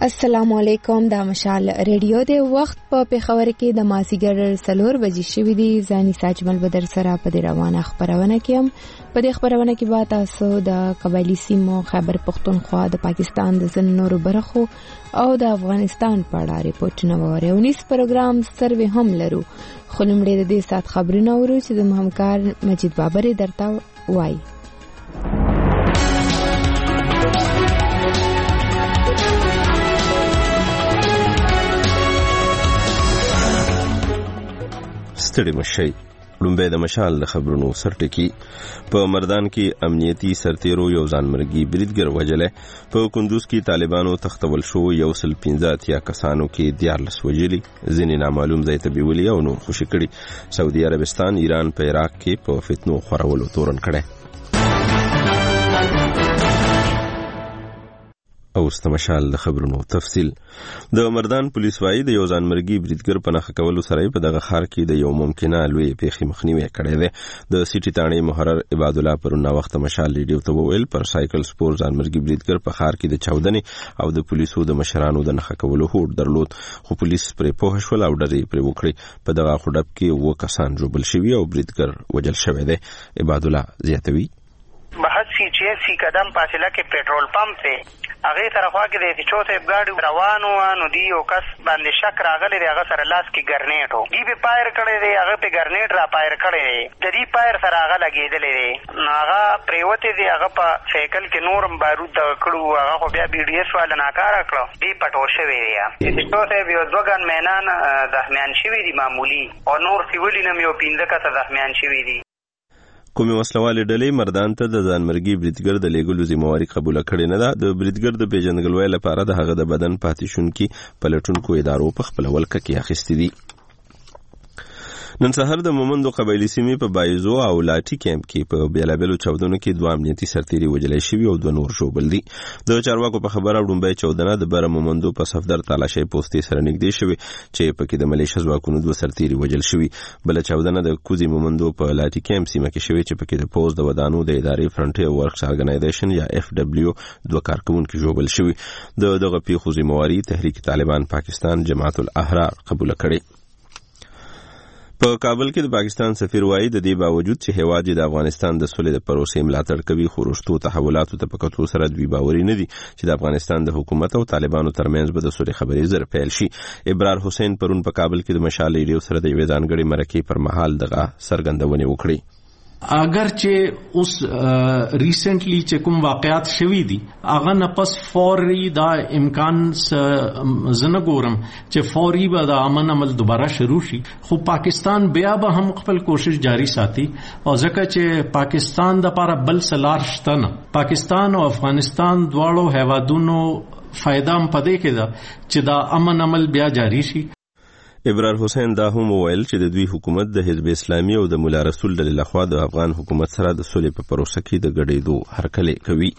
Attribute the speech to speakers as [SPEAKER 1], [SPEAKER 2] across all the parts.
[SPEAKER 1] السلام علیکم. د مشال ریډیو د وخت په پیښور کې د مازیګر 4 بجې شوې دي. ځاني ساجمل بدر سره په دې روانه خبرونه کې هم په دې خبرونه کې به تاسو د قبایلی سیمو خیبر پختونخوا د پاکستان د ځینو نورو برخو او د افغانستان په اړه ریپورتونه ووري. 19 پروګرام سروې هم لرو. خو لومړی د دې سات خبرونه ورو چې د همکار مجید بابر درته وایي.
[SPEAKER 2] ستړي مشي. لومبه د مشال د خبرونو سرټکی. په مردان کې امنیتي سرتیرو یو ځانمرګي بریدګر وجلې. په کندوز کې طالبانو تختول شو 115 کسانو کې 14 وجلي، ځینې نامعلوم ځای ته بیولي او نور خوشي کړي. سعودي عربستان ایران په عراق کې په فتنو خورولو تورن کړي. او استمشال د خبرونو تفصیل. د مردان پولیس وايي د یو ځانمرګي بریدګر په نخښه کولو سره په دغه ښار کې د یو ممکنه لوی پیښې مخنیوي کړی دی. د سیټي تاڼې محرر عباد الله پرونه وخت مشال ریډیو ته وویل پر سایکل سپور ځانمرګي بریدګر په ښار کې د چاودنې او د پولیسو د مشرانو د نخښه کولو هوډ درلود، خو پولیس پرې پوه شول او ډزې پرې وکړې. په دغه خډب کې 2 کسان ژوبل شوي او بریدګر وجل شوی دی. عباد الله زیاتوي.
[SPEAKER 3] بحث 86 قدم فاصله کې پېټرول پمپ ته هغه طرفه کې د چوته ګاډي روانو نو دی او کس باندې شک راغلی دی. هغه سره لاس کې ګرنیټ وو، دی په پایر کړی دی، هغه په ګرنیټ را پایر کړی دی، د دې پایر سره هغه لګېدلی دی. نو هغه پریوته دی، هغه په سایکل کې نورم بارود کړو. هغه خو بیا بي ډي اس والا ناکاره کړو، دی پټور شوی دی. د چوته یو دوګان مینان زخمیان شوي دي معمولی، او نور سیولي نم یو 15 کسه زخمیان شوي دي.
[SPEAKER 2] کومې وسلوالې ډلې مردان ته د ځانمرګي بریدګر د لیږلو ذمہواري قبوله کړې نه ده. د بریدګر د پیژندګلوۍ لپاره د هغه د بدن پاتې شونکي پلټونکو ادارو په خپل ولکه کې اخیستې دي. نن سهار د مومندو قبایلی سیمې په بایزو او لاټي کیمپ کې په بیلابلو چاودنو کې 2 امنیتي سرتیري وجلې شوي او 2 نور ژوبل دي. د چارواکو په خبره وړاندې چاودنه د بر مومندو په صفدر تالاشۍ پوسټې سره نږدې شوې چې په کې د ملیشیا ځواکونو 2 سرتیري وجل شوي. بل چاودنه د کوزي مومندو په لاټي کیمپ سیمه کې شوې چې په کې د پوز د ودانو د ادارې فرنټیر ورکس ارګنایزیشن یا FW 2 کارکونکو ژوبل شوي. دغه پیښو ذمہواري تحریک طالبان پاکستان جماعت الاحرار قبول کړي. په کابل کې د پاکستان سفیر وايي د دې باوجود چې هیواد د افغانستان د سولې د پروسې ملاتړ کوي، خو وروستو تحولاتو ته په کتو سره دوی باوري نه دي چې د افغانستان د حکومت او طالبانو ترمنځ به د سولې خبرې زر پیل شي. ابرار حسین پرون په کابل کې د مشال ریډیو سره د یوې ځانګړې مرکې پر مهال دغه څرګندونې وکړې.
[SPEAKER 4] اگر چې اوس ریسنټلی چې کوم واقعات شوي دي هغه نه پس فوري دا امکان زنه ګورم چې فوري به د امن عمل دوباره شروع شي، خو پاکستان بیا به هم خپل کوشش جاری ساتي. او ځکه چې پاکستان د لپاره بل سلار شته نه، پاکستان او افغانستان دواړو هیوادونو فائدہ هم پدې کې ده چې دا امن عمل بیا جاری شي.
[SPEAKER 2] ابرار حسین دا هم وویل چې د دوی حکومت د حزب اسلامي او د مولا رسول ډلې لخوا د افغان حکومت سره د سولې په پروسه کې د ګډېدو هرکلی کوي.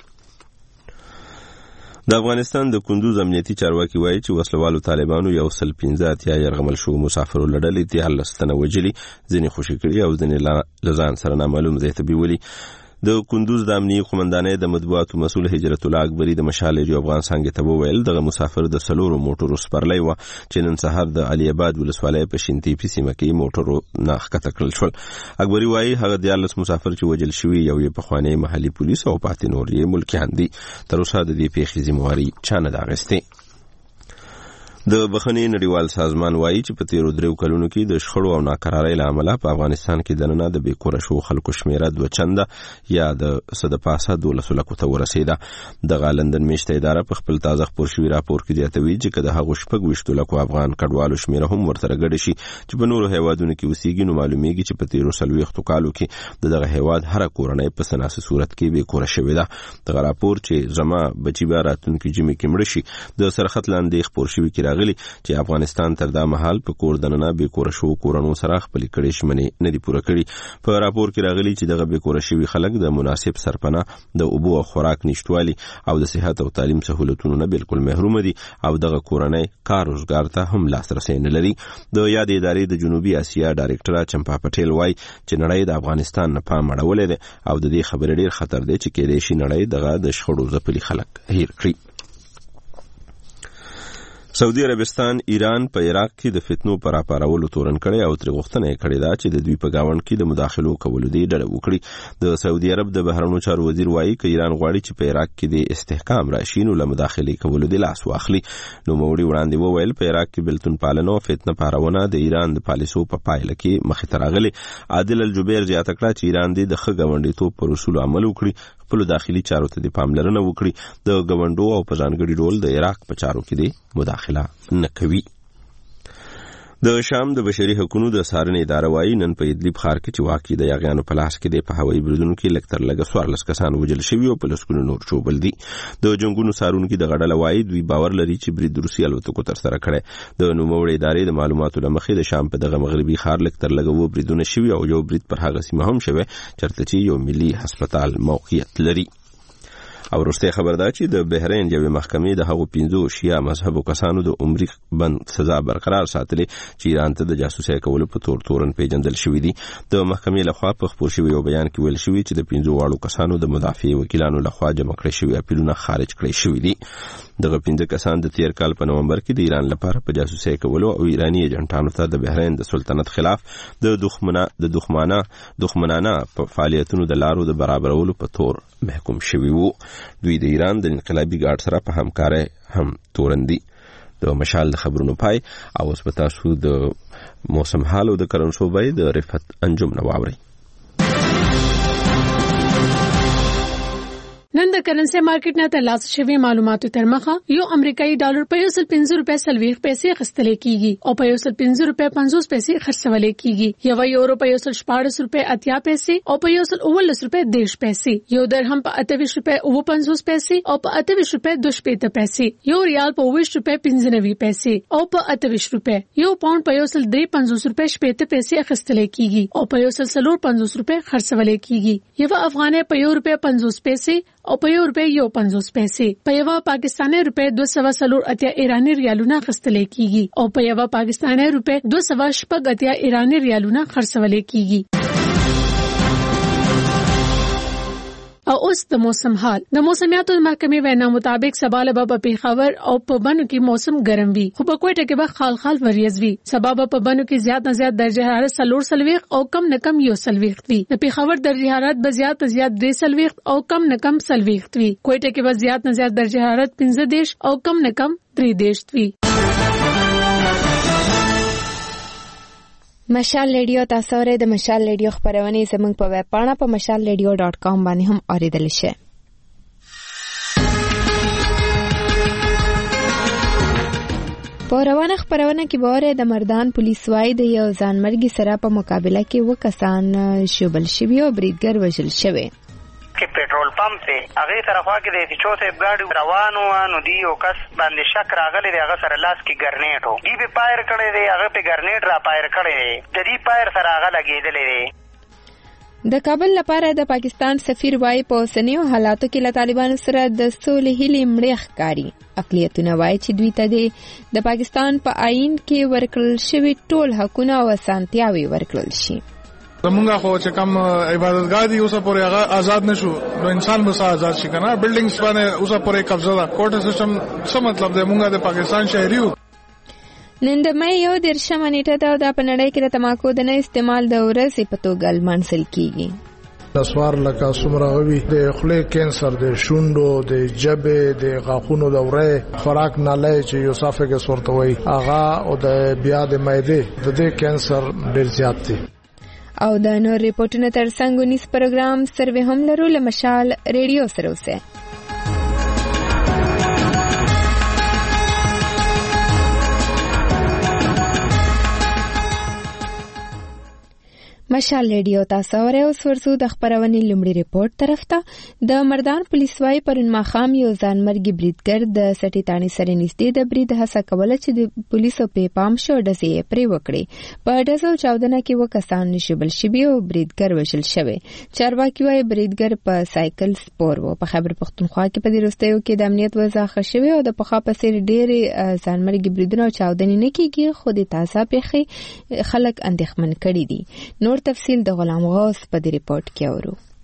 [SPEAKER 2] د افغانستان د کندوز امنیتي چارواکي وایي چې وسلوالو طالبانو 115 يرغمل شو مسافرو لړلې 13 تنه وجلي، ځینې خوشي کړي او ځینې لزان سره نامعلوم ځای ته بیولي. د کندوز د امنیتي قومندانۍ د مطبوعاتو مسؤل هجرت الله اکبری د مشال ریډیو افغان څنګه ته وویل دغه مسافر د 4 موټرو سپرلۍ و چې نن سهار د علي آباد ولسوالۍ په شینتي په سیمه کې موټرو نه ښکته کړل شول. اکبری وایي هغه 14 مسافر چې وجل شوي یو یې په خوانی محلي پولیس او پاتې نور یې ملکیان دي. تر اوسه د دې پیښې ذمہواري چا نه ده اخیستې. د بخښنې نړیوال سازمان وایي چې په تیرو 3 کلونو کې د شخړو او ناکرارۍ له امله په افغانستان کې دننه د بېکوره شو خلکو شمیره 2 چنده یا د صد پاسه 12 لکو ته ورسېده. دغه لندن میشته اداره په خپل تازه خپور شوي راپور کې زیاتوي چې که د هغو 26 لکو افغان کډوالو شمیره هم ورسره ګډه شي چې په نورو هیوادونو کې اوسېږي، نو معلومیږي چې په تیرو 40 کالو کې دغه هیواد هر کورنۍ په سناسي صورت کې بېکوره شوې ده. دغه راپور چې زما بچي به راتلونکي جمعې کې مړه شي د سرخط لاندې خپور شوي کې راغلي چې افغانستان تر دا مهال په کور دننه بېکوره شو کورنو سره خپل کړي شمنې نه دي پوره کړي. په راپور کې راغلي چې دغه بېکوره شوي خلک د مناسب سرپناه، د اوبو او خوراک نشټوالي او د صحت او تعلیم سہولتونو نه بالکل محروم دي او دغه کورنۍ کار روزګار ته هم لاسرسی نه لري. د یاد ادارې د جنوبي اسیا ډایرکټر چمپا پټیل وایي چې نړۍ د افغانستان نه پام اړولې ده او د دې خبرې ډیر خطر دی چې کېدای شي نړۍ دغه د شخړو ځپلي خلک هیر کړي. سعودي عربستان ایران په عراق کې د فتنو پر راپارولو تورن کړي او تر غوښتنه کړې ده چې د دوی په گاوند کې د مداخلو کولو دی ډله وکړي. د سعودي عرب د بهرنیو چارو وزیر وایي چې ایران غواړي چې په عراق کې د استحکام راشي نو له مداخلې کولو دی لاس واخلي. نو موري وړاندې وویل په عراق کې بلتون پالنه او فتنه پارونه د ایران د پالیسو په پایله کې مخې ته راغلي. عادل الجبیر زیاته کړه چې ایران د ښه ګاونډیتوب پر اصول عمل وکړي، خپل داخلي چارو ته د پاملرنه وکړي، د ګاونډو او په ځانګړي ډول د عراق په چارو کې د مداخله نه کوي. د شام د بشري حقوقو د څارنې اداره وايي نن په ادلب ښار کې چې واقع د یاغیانو په لاس کې د په هوایي بریدونو کې لکتر لګه 14 کسان وژل شوي او په لسګونو نور چوبل دي. د جنگونو څارونکو د غډله وايي دوی باور لري چې برید روسي الوتکو تر سره کړي. د نوموړي ادارې د معلوماتو لمخې د شام په دغه مغربي ښار لکتر لګه و بریدونه شوي او یو برید پر هغه سیمه هم شوی چرته چې یو ملي هسپتال موقعیت لري. او وروسته خبر ده چې د بحرین یوې محکمې د هغو 15 شیعه مذهبو کسانو د عمري بند سزا برقرار ساتلې چې ایران ته د جاسوسۍ کولو په تورن پیژندل شوی دي. د محکمې لخوا په خپور شوی یو بیان کې ویل شوی چې د 15 واړو کسانو د مدافع وکیلانو لخوا جمع کړی شوی اپیلونه خارج کړی شوی دي. دغه 15 کسان د تیر کال په نومبر کې د ایران لپاره په جاسوسۍ کولو او ایرانی ایجنټانو ته د بحرین د سلطنت خلاف د دښمنانه په فعالیتونو د لارو د برابرولو په تور محکوم شوی وو. دوی د ایران د انقلابي ګارد سره په همکارۍ هم تورندي. د مشال د خبرونو پای او اوس په تاسو د موسم حال او د کرنسوبای د رفعت انجم نواوري.
[SPEAKER 5] نن د کرنسي مارکیټ نه ترلاسه شوی معلوماتو تر مخه یو امریکایي ډالر په 150 روپے 40 پیسې خرڅل کیږي او په 150 روپے 50 پیسې خرڅول کیږي. یو یورو په 114 روپے 80 پیسې او په 119 روپے 10 پیسې. یو درهم په 28 روپے 50 پیسې او په 28 روپے 2 پیسې. یو ریال په 20 روپے 95 پیسې او په 28 روپے. یو پاوند په 153 روپے 70 پیسې خرڅل کیږي او په 150 روپے خرڅول کیږي. یو افغانۍ په 1 روپے 50 پیسې او په 1 روپے 50 پیسې. په یو پاکستاني روپے 280 ایرانی ریالونه خرڅل کیږي او په یو پاکستاني روپے 280 ایرانی ریالونه خرڅول کیږي. او اوس د موسم حال. د موسمیاتو محکمې وینا مطابق سبا له په پیښور او په بنو کې موسم ګرم وي خو په کوټه کې به خال وریځ وي. سبا په بنو کې زیات نه زیات درجه حرارت 40 او کم نه کم 40 وي. د پیښور درجه حرارت به زیات نه زیات 40 او کم نه کم 40 وي. کوټه کې به زیات نه زیات درجه حرارت 15 او کم نه کم 13 وي.
[SPEAKER 1] مشال ریډیو تاسو ورې د مشال ریډیو خبرونه زموږ په ویب پاڼه په mashalradio.com باندې هم اوریدل شي. په روانه خبرونه کې بوره د مردان پولیس وايي د یو ځانمرګي سره په مقابله کې وکسان شوبل شوی او بریدګر وژل شوی.
[SPEAKER 3] کې پېټرول پمپ ته هغه طرفه کې د چوته ګاډي روانو نو دی او کس باندې شک راغلی دی هغه سره لاس کې ګرنیټ وو دی به پایر کړی دی هغه په ګرنیټ را پایر کړی دی د دې پایر سره هغه لګیدلې دی.
[SPEAKER 1] د کابل لپاره د پاکستان سفیر وايي په اوسنیو حالاتو کې له طالبانو سره د سولې هیلې مړې ښکاري. اقلیتونه وايي چې دوی ته د پاکستان په آئین کې ورکړل شوی ټول حقونه او اسانتیاوي ورکړل شي.
[SPEAKER 6] زمونږه خو چې کوم عبادتګاه دي اوسه پورې هغه آزاد نشو نو انسان به آزاد شي کنه. بلډینګز باندې اوسه پورې قبضه ده. کوټه سیستم څه مطلب دی؟ مونږه د پاکستان شهري یو.
[SPEAKER 1] نن د مې یو 13 نیټه د په نړۍ کې د تماکو د نه استعمال د ورځې په توګه لمانځل کیږي.
[SPEAKER 6] د سوار لکه سمراوي د خولې کینسر د شونډو د جبه د غاښونو د ورې خوراک نه لای چې یو صافه کې سورتوي هغه او د بیا د معده د دې کینسر ډیر زیات دي.
[SPEAKER 1] او د نور ریپورتونو ترڅنګ ونیس پروګرام سروې هم لرو له مشال ریډیو سره اوسه. مشال ریډیو تاسو اورئ. اوس ورسو د خبرونې لومړی ریپورت طرف ته. د مردان پولیس وايي پرون ماښام یو ځانمرګي بریدګر د سټي تانی سره نږدې د برید هڅه کوله چې د پولیسو په پام شو ډزې یې پرې وکړې. په ډزو چاودنه کې وکسان شوبل شوي او بریدګر وژل شوی. چارواکي وايي بریدګر په سایکل سپور و. په خیبر پختونخوا کې په دې وروستیو کې د امنیت وضع ښه شوې او د پخوا په څېر ډېرې ځانمرګي بریدونه او چاودنې نه کېږي خو د تازه پیښې خلک اندېښمن کړي دي. نور تفصیل د غلام غوث په دې ریپورت کې اورو.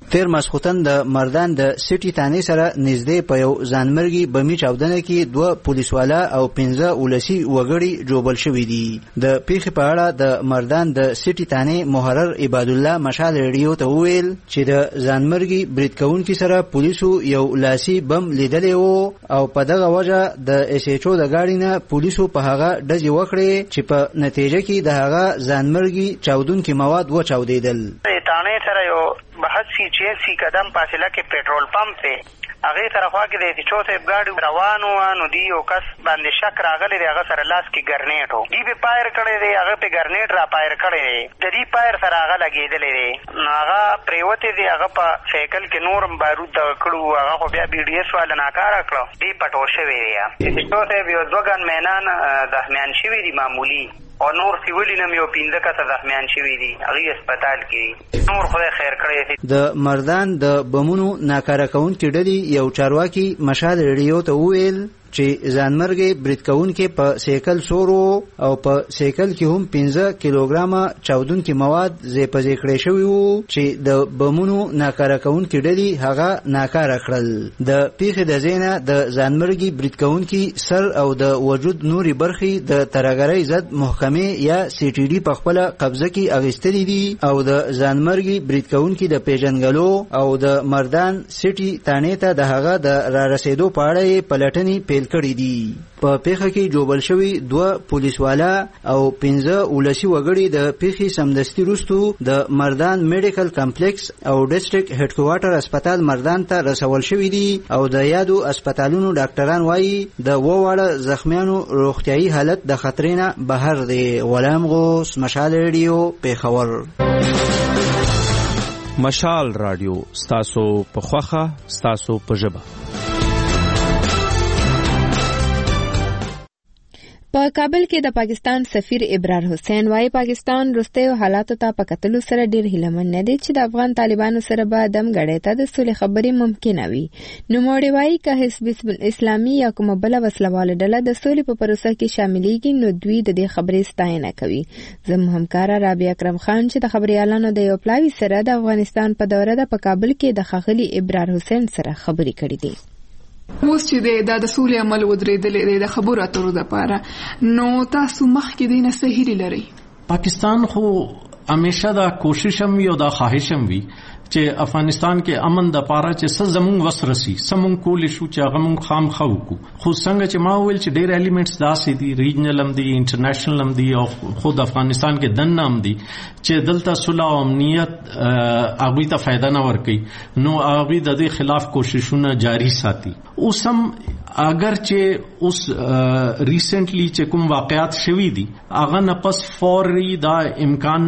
[SPEAKER 7] تیر ماسختن د مردان د سټي تانې سره نږدې په یو ځانمرګي بمي چاودنه کې 2 پولیسوالا او 15 ولسی وګړي جوړل شوې دي. د پیښې په اړه د مردان د سټي تانې محرر عباد الله مشال ریډیو ته ویل چې د ځانمرګي برید کوونکو سره پولیسو یو لاسي بم لیدلې وو او په دغه وجه د اس ایچ او د گاډي نه پولیسو په هغه ډزې وکړې چې په نتیجه کې د هغه ځانمرګي چاودونکو مواد وچاودیدل.
[SPEAKER 3] تانې سره یو 82 قدم فاصله کې پېټرول پمپ دی، هغه طرفه کې د چوتې ګاډي روانو نو دی یو کس باندې شک راغلی دی، هغه سره لاس کې ګرنیټ وو، دی به پایر کړی دی، هغه په ګرنیټ را پایر کړی دی، د دې پایر سره هغه لګېدلی دی، هغه پریوتی دی، هغه په سایکل کې نورم بارود کړو، هغه خو بیا بي ډي اس والا ناکاره کړو، دی پټو شوی دی. د چوتې یو 2 ګن مینان زخمیان شوي دي معمولی، او نور سیولی نم یو 15 کسه زخمیان شوي دي، هغه هسپتال کې نور خدای خیر کړی.
[SPEAKER 7] د مردان د بمونو ناکاره کوونکي ډلې یو چارواکي مشال ریډیو ته وویل چې ځانمرګي برید کوونکي په سیکل سورو او په سیکل کې هم 15 کیلوګرامه چاودونکي مواد زیپزې کړی شوی وو چې د بمونو ناکاره کوونکي ډلې هغه ناکاره کړل. د پیښې د زینه د ځانمرګي برید کوونکي سر او د وجود نوري برخې د ترګرۍ ضد محکمې یا سی ټي ډي په خپل قبضه کې اغستلې دي او د ځانمرګي برید کوونکي د پیژنګلو او د مردان سټي تانې ته د هغه د را رسیدو په اړه پلټنې کړی دي. په پیښه کې جوړل شوی 2 پولیسوالا او 15 ولسی وګړي د پیښې سمدستي وروسته د مردان میډیکل کمپلیکس او ډیسټریکټ هډ کوارټر هسپتال مردان ته رسول شوی دي او د یادو هسپتالونو ډاکټران وایي د وواړه زخمیانو روغتيایي حالت د خطر نه بهر دی. غلام غوث، مشال ریډیو، پیښور.
[SPEAKER 8] مشال رادیو ستاسو په خوخه ستاسو په ژبه.
[SPEAKER 1] په کابل کې د پاکستان سفیر ابرار حسین وايي پاکستان وروستیو حالاتو ته په کتلو سره ډېر هیلهمن نه دی چې د افغان طالبانو سره به دمګړۍ ته د سولې خبرې ممکنه وي. نوموړی وايي که حزب اسلامي یا کومه بله وسلواله ډله د سولې په پروسه کې شاملېږي نو دوی د دې خبرې ستاینه کوي. زموږ همکاره رابعه اکرم خان چې د خبريالانو د یو پلاوي سره د افغانستان په دوره ده په کابل کې د ښاغلي ابرار حسین سره خبرې کړې دي.
[SPEAKER 9] اوس چې د سولې عمل ودرېدلې د خبرو اترو لپاره، نو تاسو مخکې دینه څه هیله لرئ؟
[SPEAKER 4] پاکستان خو همیشه دا کوشش هم وي او دا خواهش هم وي چې افغانستان کې امن د پاره چې څه زمونږ وسرسي سمون کول شو چې هغه مونږ خام خو کو. خو څنګه چې ما ویل چې ډېر الیمنټس داسې دي، ریجنل هم دي، انټرنیشنل هم دي او خود افغانستان کې دنه هم دي چې دلته صلح او امنیت هغوی ته فایده نه ورکوي، نو هغوی د دې خلاف کوششونه جاری ساتي. اوس هم اگر چې اوس ریسنټلی چې کوم واقعات شوي دي هغه نه پس فوري دا امکان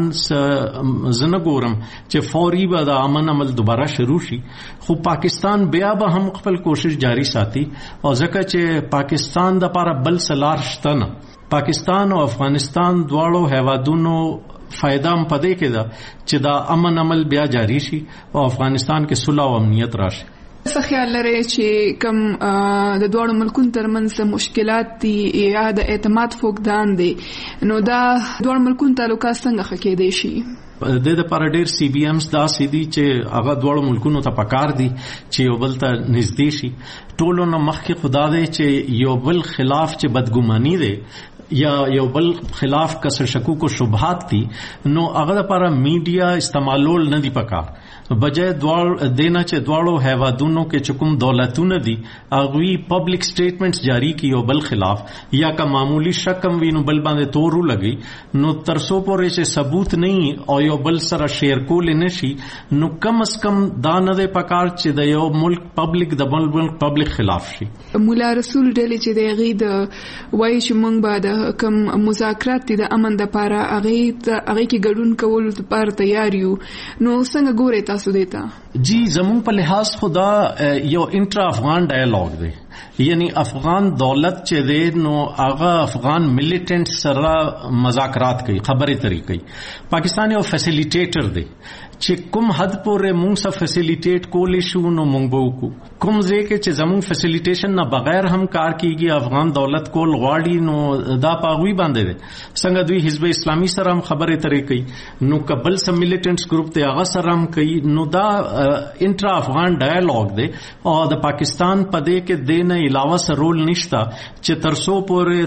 [SPEAKER 4] زنه ګورم چې فوري به د امن عمل دوباره شروع شي، خو پاکستان بیا به هم خپل کوشش جاری ساتي او ځکه چې پاکستان د لپاره بل سلار شته نه. پاکستان او افغانستان دواړو هیوادونو فائدہ هم پدې کې ده چې دا امن عمل بیا جاری شي او افغانستان کې صلح او امنیت راشي.
[SPEAKER 9] څه خیال لري چې کوم د دوه ملکونو ترمنځ مشکلات دي یا د اعتماد فقدان دي، نو دا دوه ملکونو تعلقات څنګه ښه کېدای شي؟
[SPEAKER 4] د لپاره ډېر سی بي ایمز داسې دي چې هغه دوه ملکونو ته پکار دي چې یو بل ته نږدې شي. ټولو نه مخکې خدا دی چې یو بل خلاف چې بدګماني دی یا یو بل خلاف کس شکوک و شبهات دي، نو هغه لپاره میډیا استعمالول نه دي پکار، بجای دینا چې دواړو هیوادونو کې چې کوم دولتونه دي هغوی پبلک سټیټمنټس جاری کی یو بل خلاف یا که معمولی شک هم وي نو بل باندې تورو لګي، نو ترڅو پورې چې ثبوت نه او یو بل سره شیر کول نه شي، نو کم از کم دا نه دی پکار چې د یو ملک پبلک د بل ملک پبلک خلاف شي.
[SPEAKER 9] مولا رسول ډلې چې د هغې د وایي چې موږ به د کوم مذاکرات دي د امن دپاره هغې کې ګډون کولو دپاره تیار یو، نو څنګه ګورئ تاسو دیتا؟
[SPEAKER 4] جی زمون په لحاظ خدا یو انټرا افغان ډایالوګ دی، یعنی افغان دولت چې دی نو هغه افغان ملیټنټ سره مذاکرات کوي، خبرې ترې کوي. پاکستان یو فیسیلیټیټر دی چې کوم حد پورې مونږ سره فیسیلیټیټ کولی شو نو مونږ به وکړو، کوم ځای کې چې زمونږ فیسیلیټیشن نه بغیر هم کار کیږي افغان دولت کول غواړي نو دا په هغوی باندې دی. څنګه دوی حزب اسلامي سره هم خبرې ترې کوي، نو که بل سم ملیټنټس ګروپ دی هغه سره هم کوي، نو دا انټرا افغان ډایالوګ دی او د پاکستان په دې کې د نه علاوه سره رول نشته چې ترسو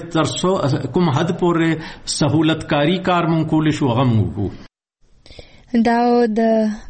[SPEAKER 4] کوم حد پورې سہولتکاری کار مونږ کول شو غم وو.
[SPEAKER 1] دا د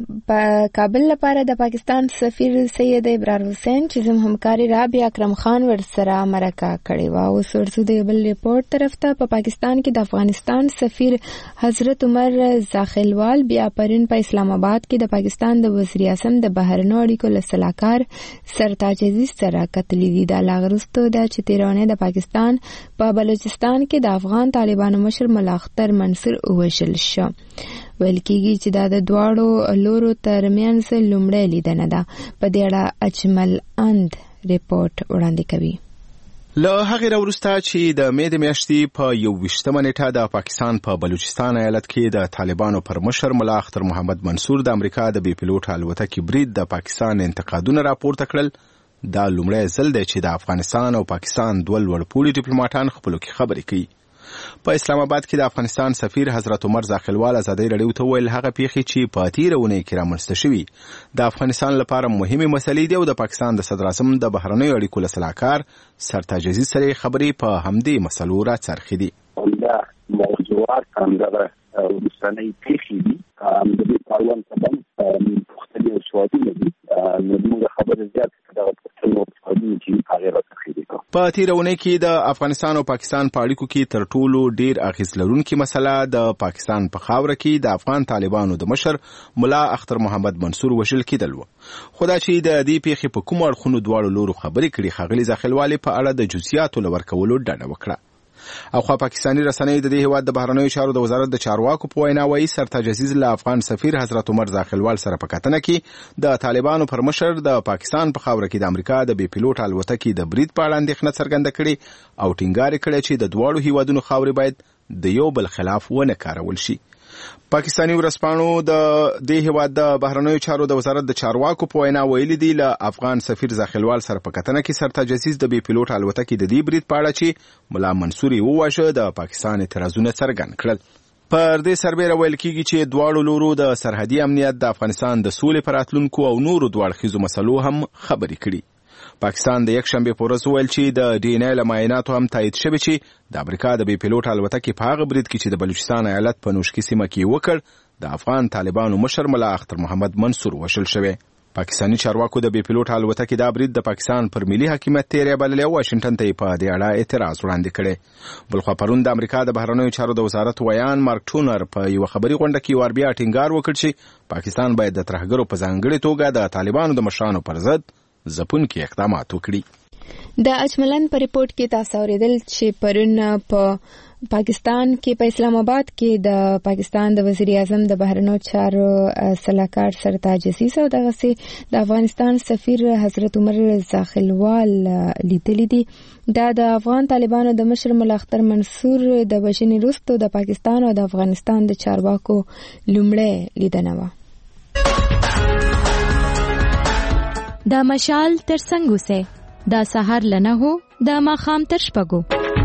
[SPEAKER 1] کابل لپاره د پاکستان سفیر سید ابرار حسین چې زموږ همکاري رابعه اکرم خان ورسره مرکه کړې وه. اوس ورځو د بل ریپورت طرف ته په پاکستان کې د افغانستان سفیر حضرت عمر زاخیلوال بیا پرون په اسلام آباد کې د پاکستان د وزیر اعظم د بهرنیو اړیکو له سلاکار سرتاج عزیز سره کتلي دي. دا لا وروسته ده چې تېرونې د پاکستان په بلوچستان کې د افغان طالبانو مشر ملا اختر منصور ووژل شو. ویل کېږي چې دا د دواړو لورو ترمنځ لومړی لیدنه ده. په دې اړه اجمل اند ریپورت وړاندې کوي.
[SPEAKER 10] له هغې راوروسته چې د مې د میاشتې په 21 نیټه د پاکستان په بلوچستان ایالت کې د طالبانو پر مشر ملا اختر محمد منصور د امریکا د بي پیلوټ الوتکې برید د پاکستان انتقادونه راپورته کړل. دا لومړی ځل دی چې د افغانستان او پاکستان دوه لوړپوړي ډیپلوماټان خپلو کې خبرې کوي. په اسلام آباد کې د افغانستان سفیر حضرت عمر زاخیلوال ازادۍ راډیو ته ویل هغه پیښې چې په تیره اونۍ کې رامنځته شوي د افغانستان لپاره مهمې مسلې دي او د پاکستان د صدر اعظم د بهرنیو اړیکو له سلاکار سرتاج عزیز سره خبرې په همدې مسلو راڅرخي دي.
[SPEAKER 11] دا موضوعات همدغه وروستنۍ پیښې دي د دې پاروان سبب مختلف سوالونه دي نو خبره زیات دغه پښتنو چې هغه راڅرخي دي.
[SPEAKER 10] په تیره اونۍ کې د افغانستان او پاکستان په اړیکو کې تر ټولو ډیر اغیز لرونکي مسله د پاکستان په خاوره کې د افغان طالبانو د مشر ملا اختر محمد منصور وژل کېدل و. خو دا چې د دې پیښې په کوم اړخونو دواړو لورو خبرې کړي ښاغلي زاخیلوال په اړه د جزئیاتو له ورکولو ډډه وکړه. او خو پاکستاني رسنۍ د دې هیواد د بهرنیو چارو د وزارت د چارواکو په وینا وایي سرتاج عزیز له افغان سفیر حضرت عمر زاخیلوال سره په کتنه کې د طالبانو پر مشر د پاکستان په خاوره کې د امریکا د بي پیلوټ الوتکې د برید په اړه اندېښنه څرګنده کړې او ټینګار کړی چې د دواړو هیوادونو خاورې باید د یو بل خلاف ونه کارول شي. پاکستاني ورسپانو د دې هیواد د بهرنیو چارو د وزارت د چارواکو په وینا ویلي دي له افغان سفیر زاخیلوال سره په کتنه کې سرتاج عزیز د بي پیلوټ الوتکې د دې برید په اړه چې ملا منصور یې وواژه د پاکستان اعتراضونه څرګند کړل. پر دې سربېره ویل کېږي چې دواړو لورو د سرحدي امنیت د افغانستان د سولې پر راتلونکو او نورو دواړخیزو مسلو هم خبرې کړي. پاکستان د یکشنبه په ورځ ویل چې د ډي ان اې له معایناتو هم تایید شوی چې د امریکا د بي پیلوټ الوتکې په هغه برید کې چې د بلوچستان ایالت په نوشکی سیمه کې وکړ د افغان طالبانو مشر ملا اختر محمد منصور وژل شوی. پاکستاني چارواکو د بي پیلوټ الوتکې دا برید د پاکستان پر ملي حاکمیت تیری بللی او واشنگټن ته په دې اړه اعتراض وړاندې کړي. بلخوا پرون د امریکا د بهرنیو چارو د وزارت ویان مارک ټونر په یو خبري غونډه کې وربیا ټینګار وکړ چې پاکستان باید د ترهګرو په ځانګړي توګه د طالبانو د مشرانو پر ضد ځپونکي اقدامات وکړي.
[SPEAKER 1] د اجملن په ریپورت کې تاسو اوریدل چې پرون په پاکستان کې په اسلام آباد کې د پاکستان د وزیر اعظم د بهرنیو چارو سلاکار سرتاج عزیز او دغه سي د افغانستان سفیر حضرت عمر زاخیلوال لیدلې دي. دا د افغان طالبانو د مشر ملا اختر منصور د وژنې وروسته د پاکستان او د افغانستان د چارواکو لومړی لیدنه و.
[SPEAKER 12] دا مشال تر څنګه سه دا سحر لنه هو دا ماخام تر شپګو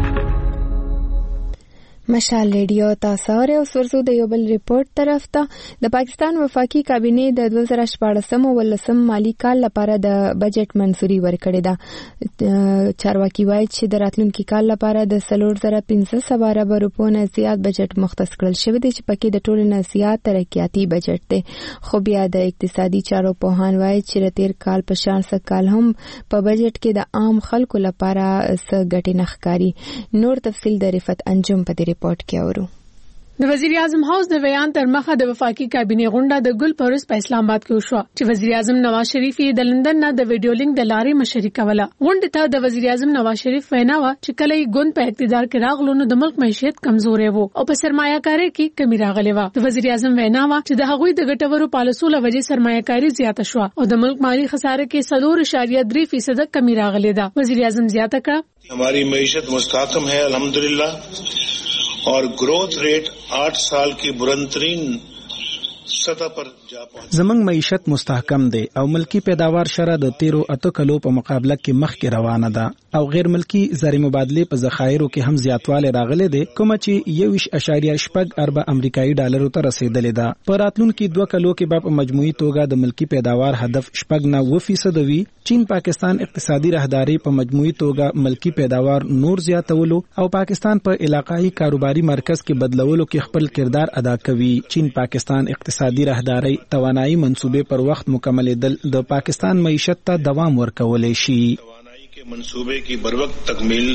[SPEAKER 1] مشال ریډیو تاسو او ورسو د یو بل ریپورت طرف ته د پاکستان وفاقي کابینه د 2014 ولسم مالی کال لپاره د بجټ منځوري ورکړې ده. چارواکي وایي چې د راتلونکي کال لپاره د 4500 ارب روپو نه زیات بجټ مختص کړل شوی دی چې پکې د ټولو نه زیات ترقیاتي بجټ دی. خو بیا د اقتصادي چارو پوهان وایي چې تیر کال په شان څه کال هم په بجټ کې د عام خلکو لپاره څه ګټې نه ښکاري. نور تفصیل د رفت انجم په ریپورت کې اورو.
[SPEAKER 5] د وزیر اعظم هاوس د بیان تر مخه د وفاقي کابینه غونډه د ګل پرس په اسلام آباد کې وشو چې وزیر اعظم نواز شریف د لندن نه د ویډیو لینک د لارې مشري کوله. غونډه ته د وزیر اعظم نواز شریف وینا و چې کله یې ګوند په اقتدار کې راغلو نو د ملک معیشت کمزورې وو او په سرمایه‌کاري کې کمی راغلې و. د وزیر اعظم وینا و چې د هغوی د ګټورو پالیسو له وجې سرمایه‌کاري زیاته شو او د ملک مالی خساره کې 4.3% کمی راغلې ده. وزیر اعظم زیاته کړه
[SPEAKER 13] हमारी मईशत मुस्तहकम है अल्हम्दुलिल्लाह और ग्रोथ रेट 8 साल की बुलंदतरीन सतह पर जा पहुंचे।
[SPEAKER 14] زمنګ معیشت مستحکم دی او ملکی پیداوار شره د 13 کلو په مقابله کې مخکې روانه ده او غیر ملکی زر مبادله په ذخایرو کې هم زیاتواله راغله ده کوم چې 1.8 ارب امریکایي ډالرو ته رسیدلې ده. په راتلونکي 2 کلو کې په مجموعي توګه د ملکی پیداوار هدف 0.9% وي. چین پاکستان اقتصادي راهداري په مجموعي توګه ملکی پیداوار نور زیاتولو او پاکستان په علاقائی کاروباري مرکز کې بدلولو کې خپل کردار ادا کوي. چین پاکستان اقتصادي راهداري توانایي منصوبې پر وخت مکملېدل د پاکستان معیشت ته دوام ورکولای شي.
[SPEAKER 13] के मंसूबे की बरवक्त तकमील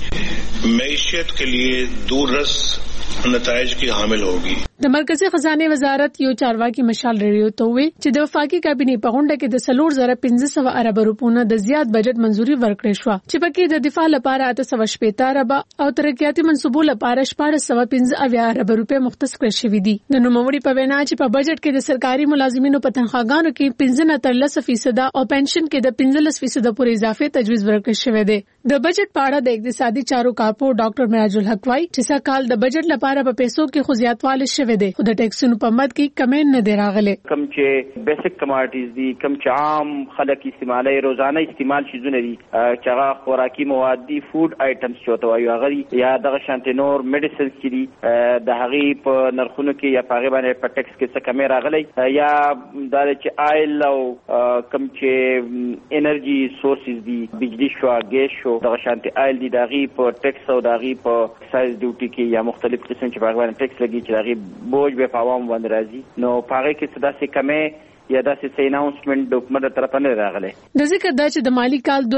[SPEAKER 13] मईशत के लिए दूररस नताइज की हामिल होगी.
[SPEAKER 5] د مرکزی خزانه وزارت یو چارواکي مشال ریډیو ته وی چې د وفاقي کابینې په غونډه کې د 3,500 ارب روپونو د زیات بجټ منزوري ورکړې شو چې پکې د دفاع لپاره 880 ارب او ترقیاتي منصوبو لپاره 415 ارب روپے مختص کړل شوې دي. د نوموړي په وینا چې په بجټ کې د سرکاري ملازمینو په تنخواګانو کې 15% او پنشن کې د 15% پورې اضافه تجویز ورکړل شوې ده. د بجټ په اړه د اقتصادي چارو کارپو ډاکټر معراج الحق وايي چې سکهال د بجټ لپاره په پیسو کې خو زیاتواله شوې ده خو د ټیکسونو په مد کې کمې نه دی راغلي.
[SPEAKER 15] کم چې بیسیک کماډیز دي کم چې عام خلک استعمالي روزانه استعمال شیزونه دي چې هغه خوراکي مواد دي فود آیټمز چوته وایي هغه یا دغه شانتي نور میډیسنز چې دي د هغه په نرخونو کې یا په باندې په ټیکس کې څه کمې راغلي یا د چې آیل او کم چې انرژي سورسز دي بجلی شو ګیس شو دغه شانتي آیل دي دغه په ټیکس او دغه په اکسایز ډیوټي کې یا مختلف قسم چې په باندې ټیکس لګي چې دغه بوج به په عوام باندې راځي نو پاره کې څه داسې کمې یا داسې اناونسمنت د حکومت طرفه نه راغله.
[SPEAKER 5] د ذکر دا چې د مالی کال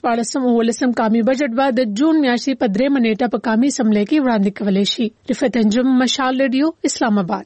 [SPEAKER 5] 2014 قومي بجټ بعد د جون میاشتې په 3 منېټه په قومي اسمبلی کې وړاندې کولای شي. رفعت انجم مشال ریډیو اسلام آباد.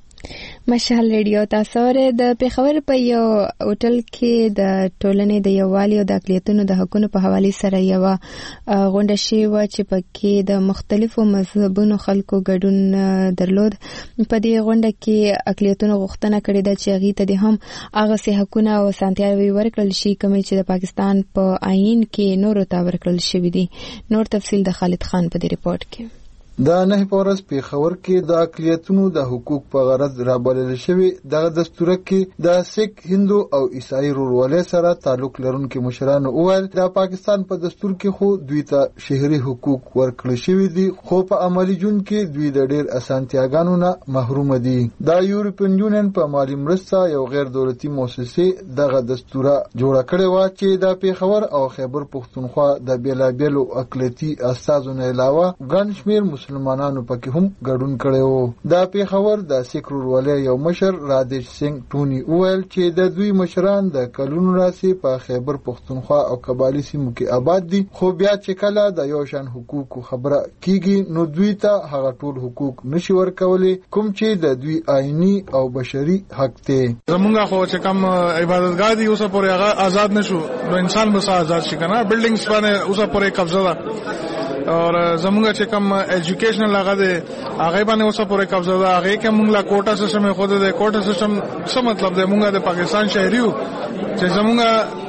[SPEAKER 1] مشال ریډیو تاسو د پیښور په یو هوټل کې د ټولنې د یووالي او د اقلیتونو د حقوقو په حواله سره یو غونډه شوه چې پکې د مختلفو مذهبونو خلکو ګډون درلود. په دې غونډه کې اقلیتونو غوښتنه کړې ده چې هغه ته هم هغه سه حقوقونه او سانتیاوي ورکړل شي کوم چې د پاکستان په آئین کې نور ته ورکړل شوی دي. نور تفصیل د خالد خان په دې ریپورت کې.
[SPEAKER 16] د نه پورس پیښور کې د اقلیتونو د حقوق په غرض رابلل شوی د دستور کې د سیک هندو او عیسائی ورولې سره تعلق لرونکو مشرانو اول د پاکستان په دستور کې خو دوی ته شهري حقوق ورکړل شوی دي خو په عملی جون کې دوی د ډېر اسانتیاګانو نه محروم دي. د یورپین یونین په مالی مرسته یو غیر دولتي مؤسسه دغه دستور جوړ کړی و چې د پیښور او خیبر پښتونخوا د بیلابیلو اقلیتي استازونو علاوه ګڼ شمېر مسلمانانو پکې هم ګډون کړو. د پیښور د سیک ورولې یو مشر رادیش سنگ ټونی وویل چې د دوی مشران د کلونو راسي په خیبر پښتونخوا او قبایلی سیمو کې آباد دي خو بیا چې کله د یو شان حقوقو خبره کیږي نو دوی ته هغه ټول حقوق نشي ورکولای کوم چې د دوی آئینی او بشري حق ته.
[SPEAKER 6] زمونږ خو چې کوم عبادتګاه دي اوسه پورې هغه آزاد نشو نو انسان به آزاد شي کنه بلډینګز باندې اوسه پورې قبضه ده اور زمونږ چې کوم ایجوکیشنل هغه ده هغه باندې اوسه پورې قبضه ده هغه کې موږ لا کوټا سیستم خو د کوټا سیستم څه مطلب ده موږ د پاکستان شهریو چې زمونږ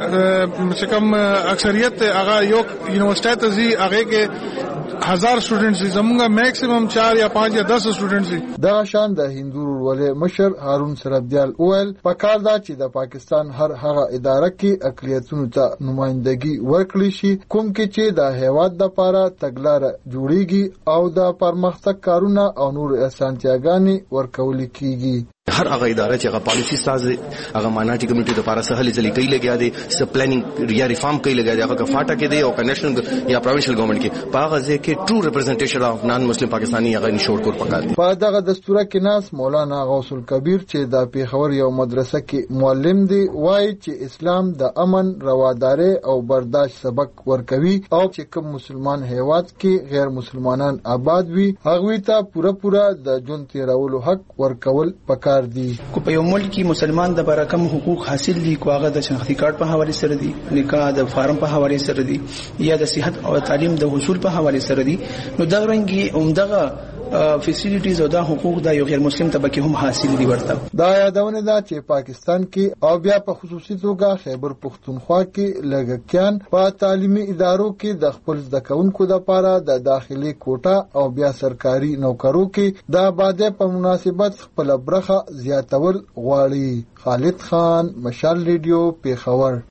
[SPEAKER 6] چې کوم اکثریت هغه یو یونیورسيټي ته زی هغه کې 1000 سټوډنټس زمونږ میکسیمم 4 یا 5 یا 10 سټوډنټس.
[SPEAKER 16] دا شان د هندو ورولې مشر هارون سربدیال اول په کار دا چې د پاکستان هر هغه اداره کې اقلیتونو ته نمائندګي ورکړي شي کوم کې چې د هیواد د لپاره تګلارې جوړیږي او د پرمختګ کارونه او نور اسانتیاګانې ورکول کیږي.
[SPEAKER 17] هر هغه اداره چې هغه پالیسی ساز هغه ماناټي کمیټي د لپاره سهل ځلې کوي لګیا دي س پلانینګ یا ریفارم کوي لګیا دي هغه فاټا کې دی او نېشنل یا پروینشل ګورنمنت کې په هغه ځکه ټرو ریپرزنټیشن اف نان مسلم پاکستاني هغه نشور کور پکار دي.
[SPEAKER 16] په دغه دستور کې ناس مولانا غوث الکبیر چې د پیښور یو مدرسه کې معلم دی وایي چې اسلام د امن رواداري او برداشت سبق ورکوي او چې کوم مسلمان هیواد کې غیر مسلمانان آباد وي هغه ته پوره د جون تیرولو حق ورکول پکار دي.
[SPEAKER 18] کو په یو ملک کې مسلمان د برکم حقوق حاصل دي کو هغه د شناختی کارت په حواله سره دي نکاح د فارم په حواله سره دي یا د صحت او تعلیم د حصول په حواله سره دي نو دا رنګي عمدغه فیسیلیټیز او دا حقوق د یو غیر مسلم طبقه هم حاصل دي ورته.
[SPEAKER 16] دا یادونه ده چې پاکستان کې او بیا په خصوصي توګه خیبر پختونخوا کې لږکیان په تعلیمي ادارو کې د خپل زده کوونکو لپاره د داخلي کوټه او بیا سرکاري نوکرو کې د آبادی په مناسبت خپل برخه زیاتول غواړي. خالد خان، مشال ریډیو، پیښور.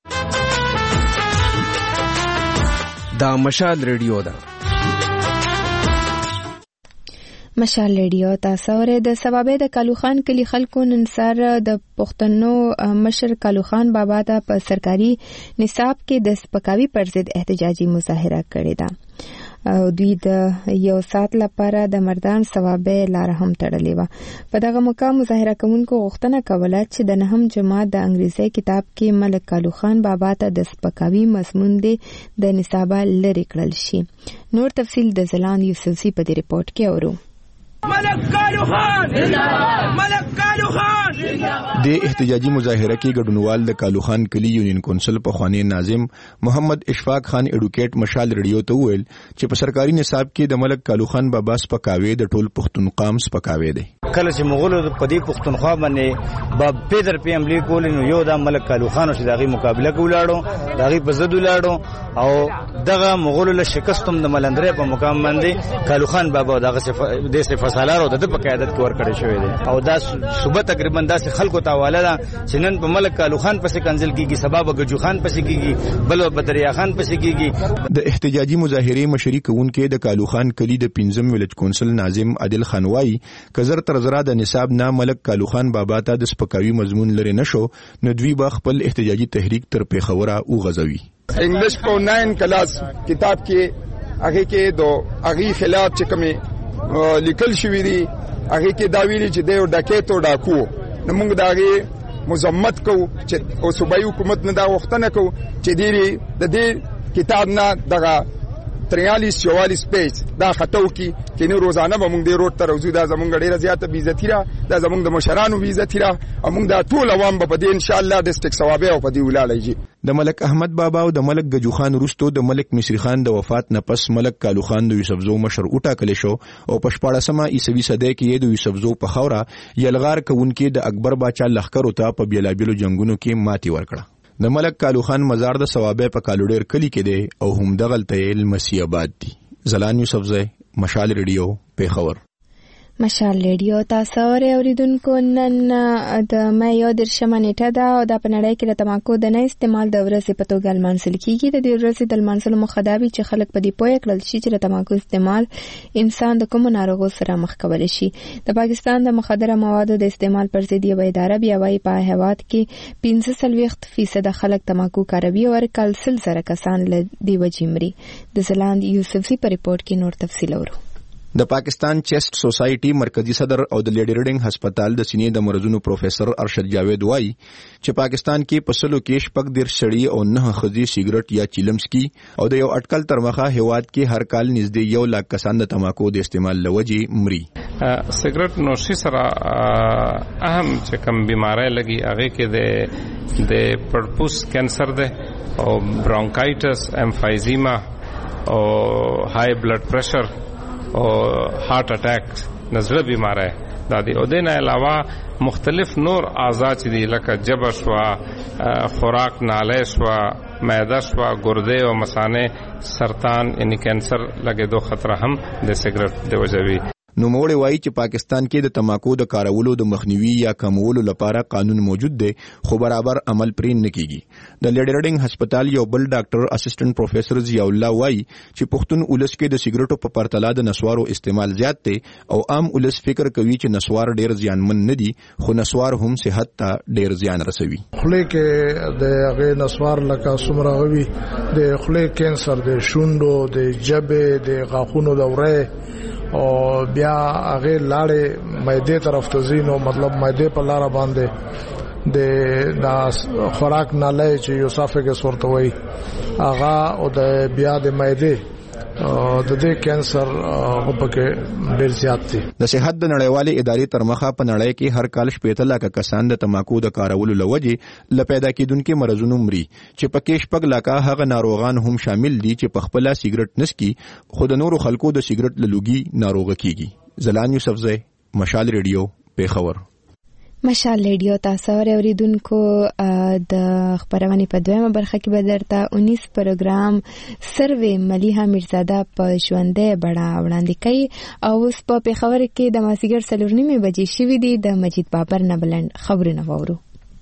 [SPEAKER 8] دا مشال ریډیو ده.
[SPEAKER 1] مشال ریډیو تاسو ورې د سبابې د کالوخان کلی خلکو نن سر د پښتنو مشر کالوخان بابا ته په سرکاري نصاب کې د سپکاوي پر ضد احتجاجي مظاهره کړې ده. دوی د یو سات لپاره د مردان ثوابې لار هم تړلې و. په دغه موقع مظاهره کوونکو غوښتنه کوله چې د 9م جماعت د انګریزي کتاب کې ملک کالوخان بابا ته د سپکاوي مضمون دی د نصابه لري کړل شي. نور تفصیل د زلان یوسفزي په دې ریپورت کې اورو.
[SPEAKER 19] ملک کالوخان زنده‌باد، ملک کالوخان زنده‌باد.
[SPEAKER 10] د احتجاجي مظاهره کې ګډونوال د کالوخان کلی یونین کونسل په خوانی ناظم محمد اشفاق خان اډوکیټ مشال ریډیو ته وویل چې په سرکاري نصاب کې د ملک کالوخان بابا سپکاوي د ټول پښتون قام سپکاوي دی.
[SPEAKER 20] کله چې مغولو په دې پښتونخوا باندې باب پیدر پی عملی کول نو یو د ملک کالوخان چې دغه مقابله کولاړو دغه په زد ولاړو او دغه مغولو له شکستوم د ملندرې په مقام باندې کالوخان بابا دغه د فسالارو د په قیادت کې ورکړی شوی دی او دا صوبه تقریبا داسې خلکو ته حواله ده چې نن په ملک کالوخان پسې کنځل کیږي، سبب ګجو خان پسې کیږي، بل بدریا خان پسې کیږي.
[SPEAKER 10] د احتجاجي مظاهره مشري کوونکې د کالوخان کلی د 5م ویلج کونسل ناظم عادل خان وای کزر تر زرا د نصاب نه ملک کالوخان بابا ته د سپکاوي مضمون لري نشو نو دوی به خپل احتجاجي تحریک تر پیښوره وغځوي.
[SPEAKER 21] انګلیش په 9 کلاس کتاب کې هغه کې د هغه خلاف چې کومه لیکل شوی دی هغه کې دا ویلي چې د ډاکټ او ډاکو نو موږ دا غي مزمت کو چې او صوبایي حکومت نه دا وختنه کو چې د دې کتاب نه دغه 43-44 پیج دا خطو کې نو روزانه به موږ د روټ تر وځو دا زمونږ ډیره زیاته بیزتی را دا زمونږ د مشرانو بیزتی را او موږ دا ټول عوام په دې ان شاء الله د سټیک ثوابه او په دې ولاړی.
[SPEAKER 10] د ملک احمد بابا او د ملک گجو خان وروسته د ملک مصری خان د وفات نه پس ملک کالوخان د یوسفزو مشر وټاکل شو او په 14مه عیسوي صدۍ کې د یوسفزو په خوره یلغار کوونکې د اکبر باچا لخر ته په بیلابیلو جنگونو کې ماتي ورکړه. د ملک کالوخان مزار د ثوابه په کالوډیر کلی کې دی او هم دغلته المسی آباد دی. زلان یوسفزی، مشال ریډیو، پیښور.
[SPEAKER 1] مشال ریډیو تاسو اوریدونکو نن د مې یو درشمه نیټه ده او د پنړای کې د تماکو د نه استعمال د ورځې په توګه لمانځل کیږي. د دې ورځې د لمانځلو مخدابي چې خلک په دې پوهه کړل شي چې د تماکو استعمال انسان د کوم ناروغو سره مخ کولی شي. د پاکستان د مخدره موادو د استعمال پر ضد یو اداره بیا وايي په هیواد کې 45% خلک تماکو کاروي او کال 100 کسان له دې وجې مري. د زلاند یوسفزي په ریپورت کې نور تفصیل اورو.
[SPEAKER 10] د پاکستان چیسټ سوسایټي مرکزی صدر او د لیډی ریډینګ هسپتال د سینې د مرزونو پروفیسور ارشد جاوید وای چې پاکستان کې پسلو کې شپږ ډیر سړی او 9 خزي سیګریټ یا چیلمسکی او د یو اٹکل تر مخه هیواد کې هر کال نږدې 1 لک کسان د تماکو د استعمال لوجي مري.
[SPEAKER 22] سیګریټ نوشي سره اهم چې کوم بیماری لګي هغه کې د پړپوس کینسر ده او برونکایټس، امفایزیما او های بلډ پریشر او هارت اٹیک نزله بیماری دا دی. او دین علاوه مختلف نور اعضاء چې دی لکه جبر شوا، خوراک ناله شوا، معده شوا، ګرده او مثانه، سرطان یعنی کینسر لګې دو خطر هم د سیګریټ د وجوي.
[SPEAKER 10] نو موړ وایي چې پاکستان کې د تماکو د کارولو د مخنیوي یا کمولو لپاره قانون موجود دی خو برابر عمل پرې نه کیږي. د لیډی ریډینګ هسپتال یو بل ډاکټر اسسټنټ پروفیسور ضیاء الله وایي چې پښتون ولس کې د سیګریټو په پرتله د نسوارو استعمال زیات دی او عام ولس فکر کوي چې نسوار ډیر زیانمن نه دي خو نسوار هم صحت ته ډیر زیان رسوي.
[SPEAKER 6] خله کې د هغه نسوار لکه سمراوي د خله کینسر، د شونډو، د جبه، د غاښونو دوره او بیا هغه لاړې مېده طرف ته زینو مطلب مېده په لار باندې د خوراک ناله چې یوسافګس ورته وای هغه او د بیا د مېده د دې کینسر په ډیر زیات دي.
[SPEAKER 10] د صحت د نړیوالې ادارې تر مخه په نړۍ کې هر کال 15 لک کسان د تماکو د کارولو لوجې لپیدا کېدونکو مرزونو مري چې پکې 6 لک هغه ناروغان هم شامل دي چې په خپل سیګریټ نسکي خود نورو خلکو د سیګریټ لوګي ناروغ کیږي. زلان یوسفزی، مشال ریډیو، پیښور.
[SPEAKER 1] مشال ریډیو تاسو اوریدونکو د خبرونه په دویمه برخه کې به درته 19 پروګرام سروې ملیحه میرزاده په ژوندې بڑا وړاندې کوي او اوس په پیښور کې د مازیګر 4:30 بجې شوې دي. د مجید بابر نه بلند خبرونه وورو.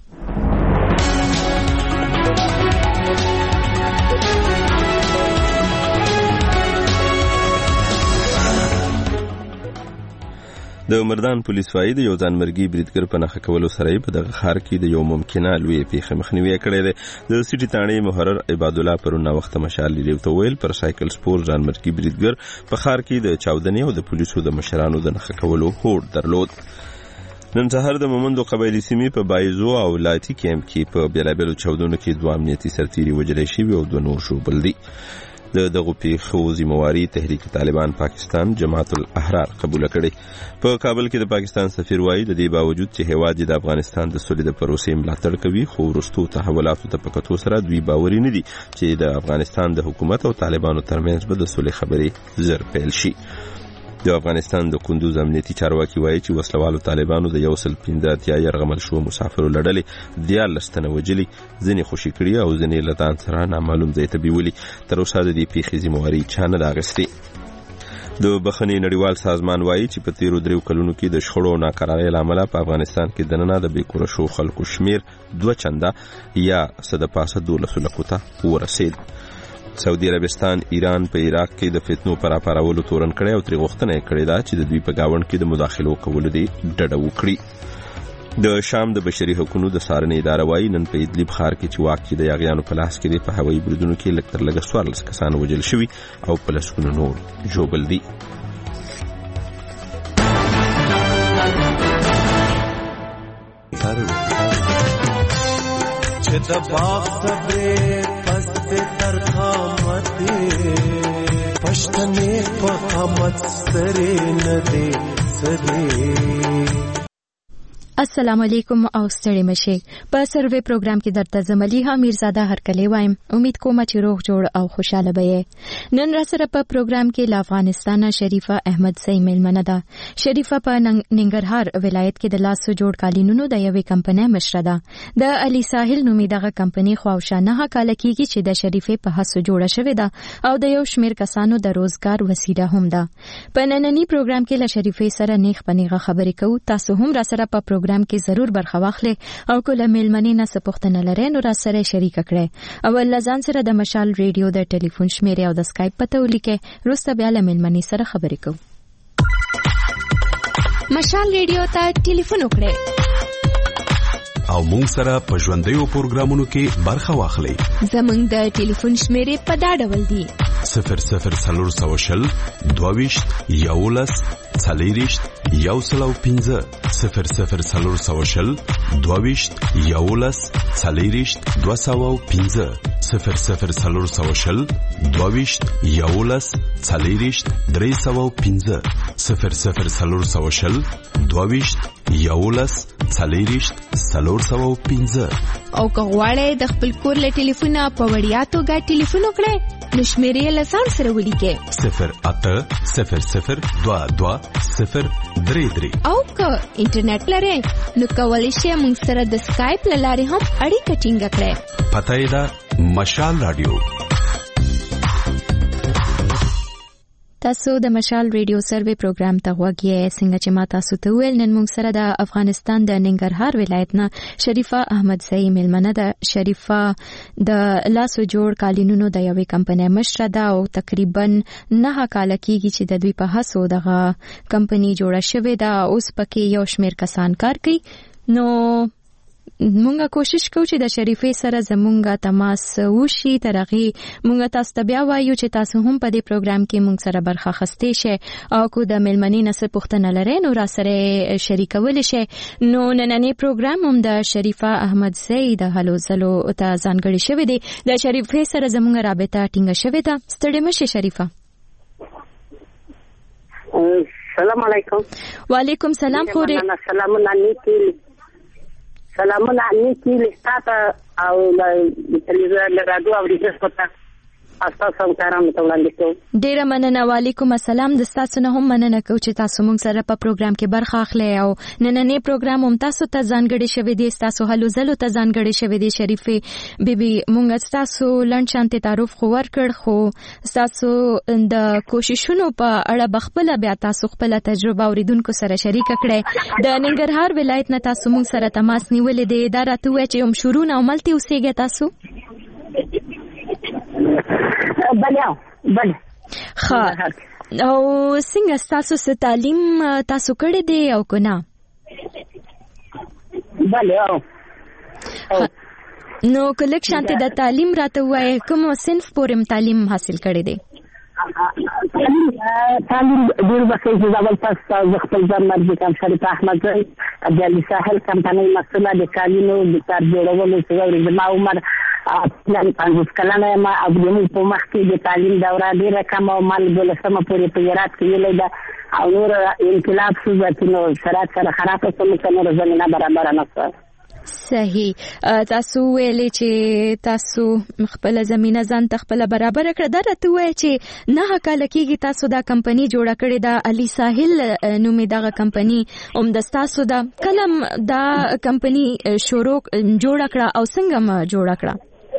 [SPEAKER 2] د مردان پولیس وايي د یو ځانمرګي بریدګر په نښه کولو سره په دغه ښار کې د یو ممکنه لوی پیښه مخنیوي کړې ده. د سټي تاڼې محرر عباد الله پرونه وخت مشال لیدو ته ویل پر سایکل سپور ځانمرګي بریدګر په ښار کې د چاودنې او د پولیسو د مشرانو د نښه کولو هوډ درلود. نن سهار د مومندو قبایلی سیمې په بایزو او لاتی کیمپ کې په بیلابیلو چاودنو کې 2 امنیتي سرتیري وژل شوي او 2 نور ژوبل دي. دغه پیښو ذمہواری تحریک طالبان پاکستان جماعت الاحرار قبول کړي. په کابل کې د پاکستان سفیر وایي د دې باوجود چې هیواد د افغانستان د سولې د پروسې ملاتړ کوي خو وروستو تحولاتو ته په کتو سره دوی باوري نه دي چې د افغانستان د حکومت او طالبانو ترمنځ به د سولې خبرې زر پیل شي. د افغانستان د کندوز امنیتي چارواکي وایي چې وسلوالو طالبانو د 115 يرغمل شو مسافرو لړلې 14 تنه وجلي، ځنې خوشي کړي او ځنې لدان سره نامعلوم ځای ته بیولي. تر اوسه د دې پیښې ذمہواری چا نه ده اخیستې. د بخښنې نړیوال سازمان وایي چې په تیرو 3 کلونو کې د شخړو او ناکرارۍ له امله په افغانستان کې دننه د بیکوره شو خلکو شمیر 2 چنده یا 12 لکو ته ورسید. سعودي عربستان ایران په عراق کې د فتنو پر اپارولو تورن کړي او تری غوښتنه کړې ده چې د دوی په گاوند کې د مداخلو کولو دی ډډه وکړي. د شام د بشري حقوقو د څارنې اداره وايي نن په ادلب ښار کې چې واک کې د یاغیانو په لاس کې په هوایي بریدونو کې لږ تر لږه 14 کسان وژل شوي او په لسګونو نور ژوبل دي.
[SPEAKER 3] چې د باغ صبرې پسته تر قامتې پښتنې په قامت سره نه دي سره.
[SPEAKER 12] السلام علیکم او ستړي مشه. په سروې پروګرام کې درته زملیحه میرزاده هرکلی وایم. امید کوم چې روغ جوړ او خوشاله به. نن را سره په پروګرام کې له افغانستان شریفه احمد زئی ملمنه ده. شریفه په ننګرهار ولایت کې د لاسو جوړ قالینونو د یوې کمپنۍ مشره ده. د علي ساحل نومي دغه کمپنۍ خواوشانه کال کېږي چې د شریفه په هڅو جوړه شوې ده او د یو شمیر کسانو د روزګار وسیله هم ده. په نننی پروګرام کې له شریفه سره نیغ پنیغه خبرې کوو. تاسو هم را سره په پروګرام کې ضرور برخه واخلئ او کله میلمنې نه څه پوښتنه لرئ نو را سره شریک کړئ. اول لزان سره د مشال ریډیو د ټلیفون شمیره او د اسکایپ پته ولیکئ. وروسته بیا له میلمنې سره خبرې کوو. مشال ریډیو ته ټلیفون وکړئ
[SPEAKER 23] او مونږ سره په ژوندیو پروګرامونو کې برخه واخلئ.
[SPEAKER 12] زمونږ د ټلیفون شمیره په دا ډول دی:
[SPEAKER 23] 0040 22 11 40 105 0040 22 11 40 205 0040 22 11 40 305 0040 22 11 40 305.
[SPEAKER 12] او که غواړئ د خپل کور له ټلیفونه په وړیا توګه ټلیفون وکړئ نو شمیرې له ځان سره ولیکئ
[SPEAKER 23] 080022
[SPEAKER 12] او که انټرنیټ لرئ نو کولی شئ موږ سره د اسکایپ له لارې هم اړیکه ټینګه کړئ.
[SPEAKER 23] پته یې ده مشال رادیو.
[SPEAKER 12] تاسو د مشال ریډیو سروې پروګرام ته غوږ یې. څنګه چې ما تاسو ته ویل نن موږ سره د افغانستان د ننګرهار ولایت نه شریفه احمد زئی ملمنه ده. شریفه د لاسو جوړ قالینونو د یوې کمپنۍ مشره ده او تقریبا 9 کال کېږي چې د دوی په هڅو دغه کمپنۍ جوړه شوې ده. اوس پکې یو شمیر کسان کار کوي. نو مونږه کوشش کوو چې د شریفه سره زمونږه تماس وشي. ترغه مونږه تاسو ته بیا وایو چې تاسو هم په دې پروګرام کې مونږ سره برخه اخیستئ شئ او کو د میلمنې نسب پوښتنه لرئ نو را سره شریکول شئ. نو نننی پروګرام هم د شریفه احمد زئی د هلو زلو ته ځانګړی شوی دی. د شریفه سره زمونږه رابطه ټینګه شوې ده. ستړي مشه شریفه.
[SPEAKER 24] السلام علیکم.
[SPEAKER 12] وعلیکم سلام. خوري
[SPEAKER 24] سلامونه نیکی سلامونه نیکی لستاته او د تلویزیون له رادیو اوریدل پته. تاسو هم کارونه وړاندې کوم.
[SPEAKER 12] ډیره مننه. وعلیکم السلام. د تاسو نه هم مننه کوم چې تاسو موږ سره په پروګرام کې برخه اخلئ او نننې پروګرام هم تاسو ته ځانګړی شوی دی، تاسو هلو زلو ته ځانګړی شوی دی. شریفه بیبي موږ تاسو لنډ شانتي تعارف خو ورکړ، خو تاسو د کوششونو په اړه بخپله بیا تاسو خپل تجربه اوریدونکو سره شریک کړئ. د ننګرهار ولایت نه تاسو موږ سره تماس نیولې دی. دا راته وایي چې هم شروع نه عملتي اوسېږئ تاسو؟
[SPEAKER 24] بله.
[SPEAKER 12] ښه، او څنګه ستاسو څه تعلیم تاسو کړی دی او که نه؟
[SPEAKER 24] بله.
[SPEAKER 12] نو که لږ شانتې د تعلیم راته ووایئ، کوم صنف پورې تعلیم حاصل کړی دی؟
[SPEAKER 24] تعلیم ډېر وخت چې اول پس زه خپل ځان مرجع کوم شریف احمد زئی د علي ساحل کمپنۍ مسؤله د کالینو د کار جوړولو چې زما عمر 50 کلنه یم او زموږ په مخ کې د تعلیم دوره ډېره کمه او ما 12مه پورې په هرات کې ویلې ده او نور انقلاب صورتونو شرایط سره خرابه شوه، موږ ته نوره زمینه برابره نه شوه.
[SPEAKER 12] صحیح. تاسو ویلې چې تاسو خپل زمينه ځان ته خپل برابر کړ. دا راته وایي چې 9 کال کېږي تاسو دا کمپنی جوړه کړې ده، علي ساحل نومې دغه کمپنی هم د تاسو ده. کلم دا کمپنی شروع جوړه کړه او څنګه ما جوړه کړه؟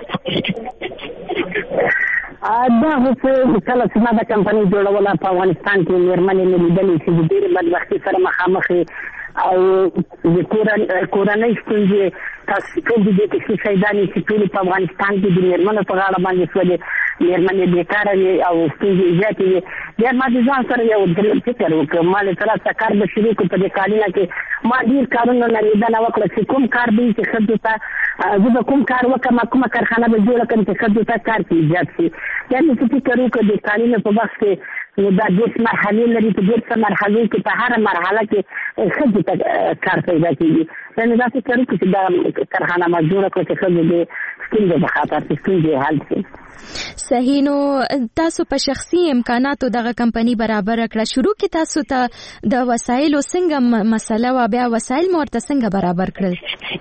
[SPEAKER 24] دا هڅه کله چې ما دا کمپنی جوړوله په افغانستان کې مېرمنې مې لیدلې چې د ډېرې بدبختۍ سره مخامخ او د کورنۍ ستونزې تاسو ټول دې کې شهیدانې چې ټول په افغانستان کې د مېرمنو په غاړه باندې شولې، مېرمنې بیکاره وي او ستونزې زیاتې وي. بیا ما د ځان سره یو فکر وکړ، ما له ترڅه کار به شروع کړو. په دې کالونه کې ما ډېر کارونه نه لیدنه وکړه چې کوم کار به چې ښځو ته زه به کوم کار وکړم، کومه کارخانه به جوړه کړم چې ښځو ته کار کې ایجاد شي. بیا مې فکر وکړ د کالونو په وخت کې نو دا 10 مرحلې لري، په 10 مرحلو کې په هر مرحله کې ښځو ته کار پیدا کېږي. نو دا فکر وکړ چې دا کارخانه ما جوړه کړو چې ښځو د ستونزو په خاطر چې ستونزې حل شي.
[SPEAKER 12] صحیح. نو تاسو په شخصي امکاناتو دغه کمپنی برابر کړه. شروع کې تاسو ته د وسایلو څنګه مسله و، بیا وسایل مو ورته څنګه برابر کړل؟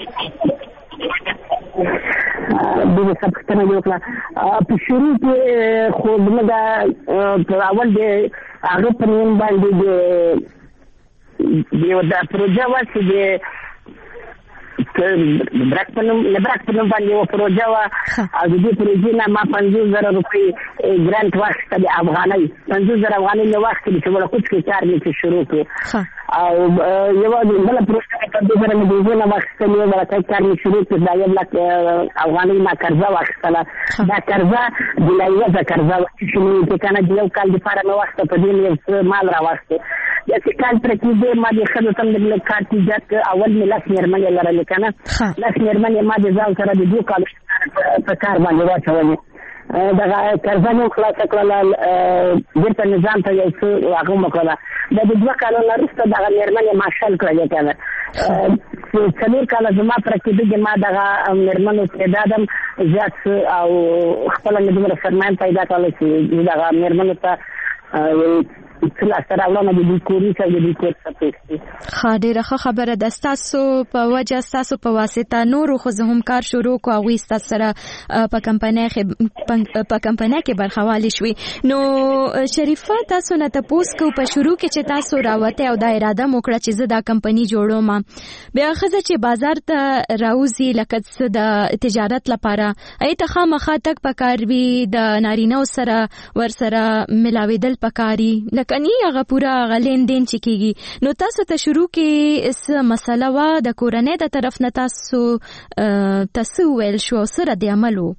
[SPEAKER 24] دغه سبقتنه وکړه په شروع کې خو موږ په اول د هغه په نوم باندې د پروژه واسي د برک په نوم باندې یو پروژه وه او د دې پروژې نه ما 50,000 روپۍ ګرانټ واخیسته د افغانۍ. 50,000 افغانۍ مې واخیستې چې وړکوټ کې کار مې چې شروع کړو او یوه بله پروژه مې 50,000 مې د هغې نه واخیستلې، وړکی کار مې شروع کړو. دا 1 لک افغانۍ ما قرضه واخیستله. دا قرضه د لایوزه قرضه وه چې مې چې که نه د یو کال دپاره مې واخیسته، په دې مې یو څه مال راواخیستې. بیا چې کال پرې کېدې ما د ښځو ته مې لږ کار ایجاد کړ. اول مې 10 مېرمنې لرلې که نه، 10 مېرمنې ما د ځان سره د 2 کالو په کار باندې واچولې. دغه قرضه مې خلاصه کړله، بېرته مې ځان ته یو څه هغه وکړله. دا د 2 کالو نه وروسته دغه مېرمنې ما شل کړلې که نه. 4 کاله زما پرې کېدو کې ما دغه مېرمنو تعداد هم زیات شو او خپله مې دومره سرمایه پیدا کړله چې دغه مېرمنو ته
[SPEAKER 12] ډیره ښه خبره ده. ستاسو په وجه، ستاسو په واسطه نورو ښځو هم کار شروع کړو، هغوی ستاسو سره په کمپنۍ کې برخوالې شوي. نو شریفه تاسو نه تپوس کوو په شروع کې چې تاسو راوتئ او دا اراده مو کړه چې زه دا کمپنۍ جوړوم، بیا ښځه چې بازار ته راوځي لکه څه د تجارت لپاره هغې ته خامخا تګ پکار وي، د نارینهو سره ورسره ملاوېدل پکار وي، کني هغه پورا غلین دین چې کیږي. نو تاسو ته شروع کې اس مسله وا د کورنۍ د طرف نه تاسو ویل شو سره د عملو؟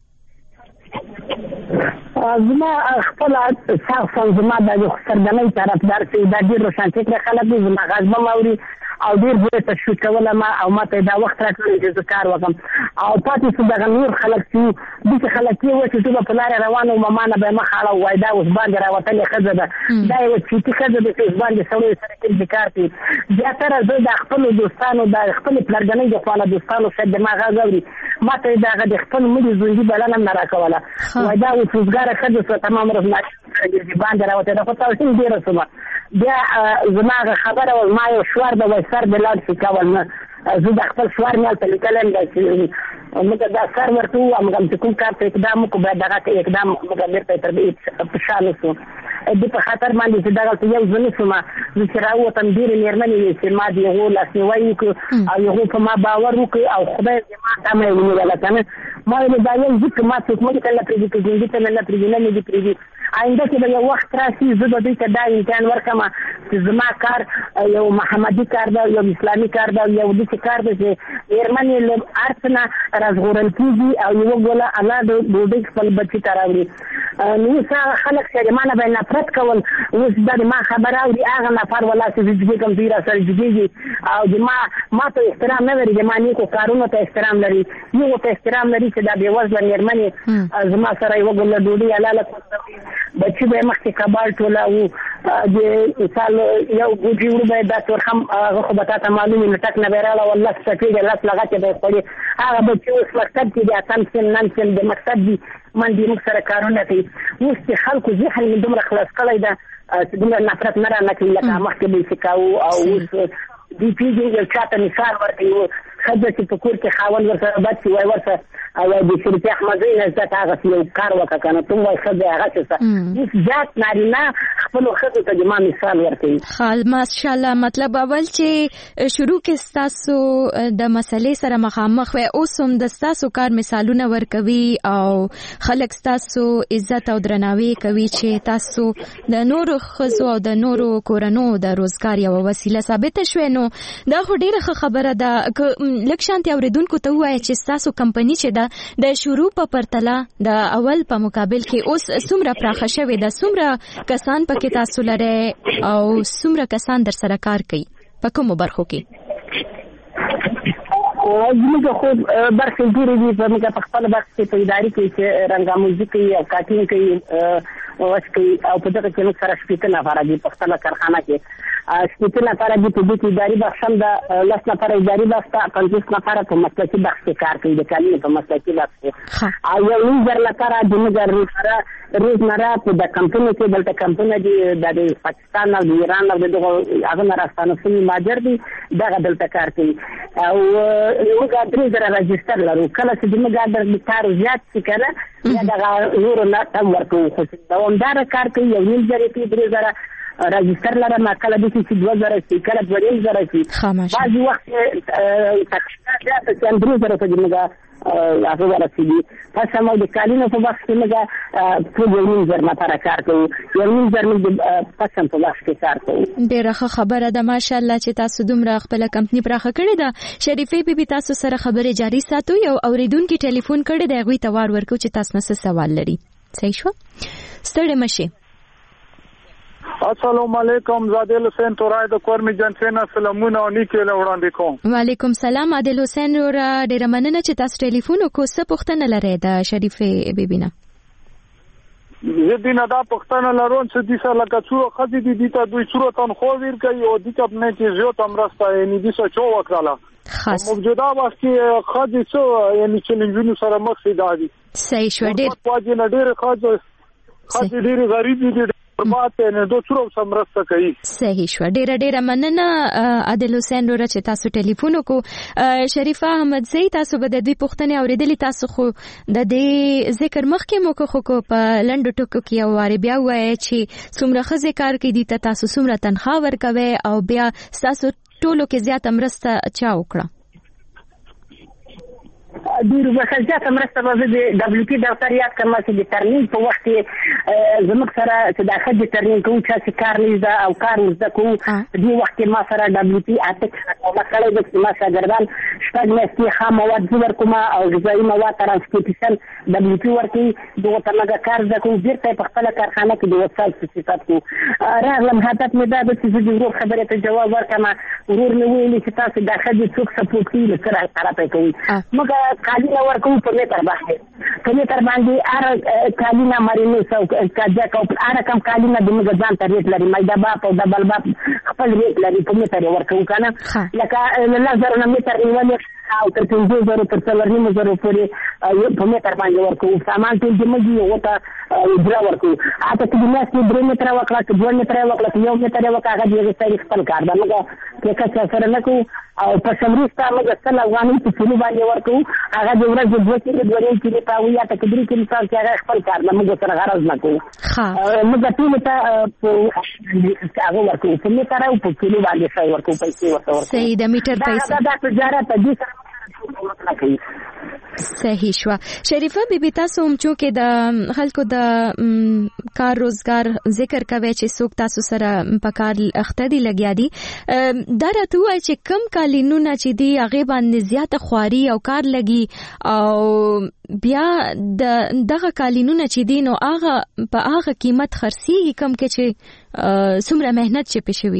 [SPEAKER 24] زما خپل شخصا زما د سرګنۍ طرفدار چې د ډېر روښانفکره خلک دي، زما غږ به ماوري او ډېر زه تشویق کولم او ما ته دا وخت راکړی چې زه کار وکړم. او پاتې شو دغه نور خلک چې داسې خلک یې وه چې زه به په لارې روان وم، ما نه به یې مخ اړه ووایي دا اوس باندې راوتلې ښځه ده، دا یوه چیتي ښځه ده چې اوس باندې سړیو سره کوم کار کوي. زیاتره زه د خپلو دوستانو د خپلې پلرګنۍ د خوا نه دوستانو شاید د ما غږ اوري، ما ته یې د هغه د خپل مړي ژوندي بلنه هم نه راکوله، وایي دا اوس روزګاره ښځه شوه، تمام ورځ ګرځي باندې راوتې ده، خو توهین ډېره شومه. بیا زما هغه خبره وه، ما یو شوار د وایي سر د لاړ شي کول نه، زه د خپل سوار مال ته لیکلم موږ دا کار ورته وو موږ چې کوم کار ته اقدام وکړو باید دغه اقدام موږ بیرته تر فشار نشو د په خاطر باندې چې دغه یو ځل شوم زه چې راووتم ډېرې مېرمنې وې چې ما د هغو لاسنیوی وکړو او هغو په ما باور وکړ او خدای دې ما ته مې ونیوله که نه ما ویل دا یو ځکه ما څوک مه لیکل نه پرېږدي که ژوندي ته نه پرېږدي نه مې دې پرېږدي آینده کې به یو وخت راشي زه به دوی ته دا امتحان ورکړم چې زما کار یو محمدي کار ده یو اسلامي کار ده یو داسې کار ده چې مېرمنې له هر څه نه راژغورل کېږي او یوه ګوله الله د ډوډۍ خپل بچي ته راوړي نو اوس هغه خلک چې د ما نه به نفرت کول اوس دا د ما خبره اوري هغه نفر ولا چې زه جګېږم دوی را سره جګېږي او د ما ته احترام نه لري د ما نیکو کارونو ته احترام لري یو ته احترام لري چې دا بېوزله مېرمنې زما سره یوه ګوله ډوډۍ حلاله کوي بچي به یې مخکې کباړ ټوله د مثال یو ګوجي وړو به یې دا تورخم هغه خو به تا ته معلوم وي نو ټک نه به یې راوړه او لس ټکې د لس لغتې به یې خوړې هغه بچي اوس مکتب کې دي اتم سن نن سن د مکتب دي منډې موږ سره کارونه کوي اوس چې خلکو ذهن مې دومره خلاص کړی ده چې دومره نفرت نه رانقلي لکه مخکې به یې چې کوو او اوس دوی پېژني یو چا ته مثال ورکوي ښځه چې په کور کې خاوند ورسره بد شي وایي ورسره او د شریفې احمدزۍ نه زده که هغسې یو کار وکړه که نه ته وایي ښځه هغسې څه اوس زیات نارینه خپلو ښځو ته د ما مثال ورکوي
[SPEAKER 12] ماشاءالله مطلب اول چې شروع کې ستاسو د مسلې سره مخامخ وئ اوس هم د ستاسو کار مثالونه ورکوي او خلک ستاسو عزت او درناوی کوي چې تاسو د نورو ښځو او د نورو کورنو د روزګار یوه وسیله ثابته شوې نو دا خو ډېره ښه خبره ده لږ شانتې اورېدونکو ته ووایه چې ستاسو کمپني چې ده د شروع په پرتله د اول په مقابل کې اوس څومره پراخه شوې ده څومره کسان پکې تاسو لرئ او څومره کسان در سره کار کوي په کومو برخو کې
[SPEAKER 24] زموږ خو برخې ډېرې دي زموږ په خپله برخه کې په ادارې کې چې رنګاموزي کوي او کاټینګ کوي وس کوي او په دغه کې موږ سره 15 نفره دي په خپله کارخانه کې 15 نفره دي په دې کې اداري بخش هم ده 10 نفره اداري بخش ته 50 نفره په مسلکي بخش کې کار کوي د کلینې په مسلکي بخش کې او یو 19 نفره زموږ روزمره په د کمپنۍ کې دلته کمپنۍ دي د پاکستان او د ایران او دغه هغه نه راستانه شوي ماجر دي دغه دلته کار کوي او موږ 3000 راجستر لرو کله چې موږ د کار زیات شي کنه یا دغه نور نه تم ورکوو خو دوامداره کار کوي یو 2000 کې 3000 راجستر لرم کله د چې 2000 شي کله 2000 شي بعضي وخت تکشنه زیاته چې 3000 ته موږ هغه ورسېږي پس هم د کالینو په بخش کې موږ ټول یو 19 نفره کار کوو یو 19 موږ پس هم په بخش کې کار کوو
[SPEAKER 12] ډېره ښه خبره ده ماشاءالله چې تاسو دومره خپله کمپني پراخه کړې ده شریفې بیبي تاسو سره خبرې جاري ساتو یو اورېدونکي ټلیفون کړی دی هغوی ته وار ورکوو چې تاسو نه څه سوال لري صحیح شوه ستړې مه شئ
[SPEAKER 4] السلام علیکم زادل حسین تورای د کورمی جنسینا سلامونه او نیکه له وړاندې کوم
[SPEAKER 12] وعلیکم سلام عادل حسین را ډېره مننه چې تاسو ټلیفون وکړو څه پوښتنه لرئ د شریفې بیبي نه
[SPEAKER 4] زه دینه دا پښتنه لرون چې د سره لکه څو خځې دي د ته دوی څو تن خو ور کوي او د کپنه کې زیات امرسته یعنی د څه چو وکړه
[SPEAKER 12] خاص
[SPEAKER 4] موجوده وخت کې خځې څو یعنی چیلنجونو سره مخ شي دادي
[SPEAKER 12] صحیح شو ډېر
[SPEAKER 4] پاجي نه ډېر خځې ډېر غریب دي ماته نه دوه څو سمرسته کوي
[SPEAKER 12] صحیح شو ډېره مننه عادل حسین را چې تاسو ټلیفون وکړو شریفه احمدزۍ تاسو به د دې پوښتنې اورېدلې تاسو خو د دې ذکر مخکې مو خو په لنډو ټکو کې یو وارې بیا ووایئ چې څومره ښځې کار کوي دي ته تاسو څومره تنخواه ورکوئ او بیا ستاسو ټولو کې زیاته مرسته چا وکړه
[SPEAKER 24] ډېر زیاته مرسته به زه د ډبلیو پي دفتر یاد کړم چې د ترمیم په وخت کې زموږ سره چې دا ښځې ترمیم کوو چا چې کار نه زده او کار زده کوو په دې وخت کې ما سره ډبلیو پي اته کړی ده چې ما شاګردان 6 میاشتې خام مواد زه ورکوم او غذایي مواد ترانسپورټیشن ډبلیو پي ورکوي دغو ته موږ کار زده کوو بېرته یې په خپله کارخانه کې د وسایل په صفت کوو راغلم هدف مې دا ده چې زه د ورور خبرې ته جواب ورکړم ورور مې ویلي چې تاسو دا ښځې څوک سپورټ کوي له څه طرفه کوي موږ کالینه ورکوو په میټر باندې په میټر باندې هر کالینه مرینوس او کاجک او هر کم کالینه د موږ ځان ته ریټ لري مایدا باپ او ډبل باپ خپل ریټ لري په میټر ورکوو که نه لکه 10,000 نه میټر نیولې او تر 5,000 تر 4,500 پورې په متر باندې ورکو. سامان ټول د مګي او ته اجرا ورکو. اته چې میاس کې 3 متر وکړه چې 2 متر وکړه چې 1 متر وکړه هغه دې سړي خپل کار ده. موږ کې څه سره نه کوو او په سمریستا موږ څل افغاني په کلو باندې ورکو. هغه د ورځې 2 کیلو 2 کیلو پاوي یا ته 3 کیلو تاسو هغه خپل کار نه موږ سره غرض نه کوو. موږ ټول ته هغه ورکو په متر او په کیلو باندې څه ورکو پیسې ورکو.
[SPEAKER 12] صحیح د میټر پیسې
[SPEAKER 24] دا تجارت دي.
[SPEAKER 12] صحیح شو. شریفه بیبي تاسو هم چې د خلکو د کار روزګار ذکر کوي چې څوک تاسو سره په کار اخته دي لګیا دي، دا راته وایي چې کم کالینونه چې دي هغه باندې زیاته خواري او کار لګي او بیا دغه کالینونه چې دي نو هغه په هغه قیمت خرڅيږي کم کې چې څومره مهنت چې پېښوي.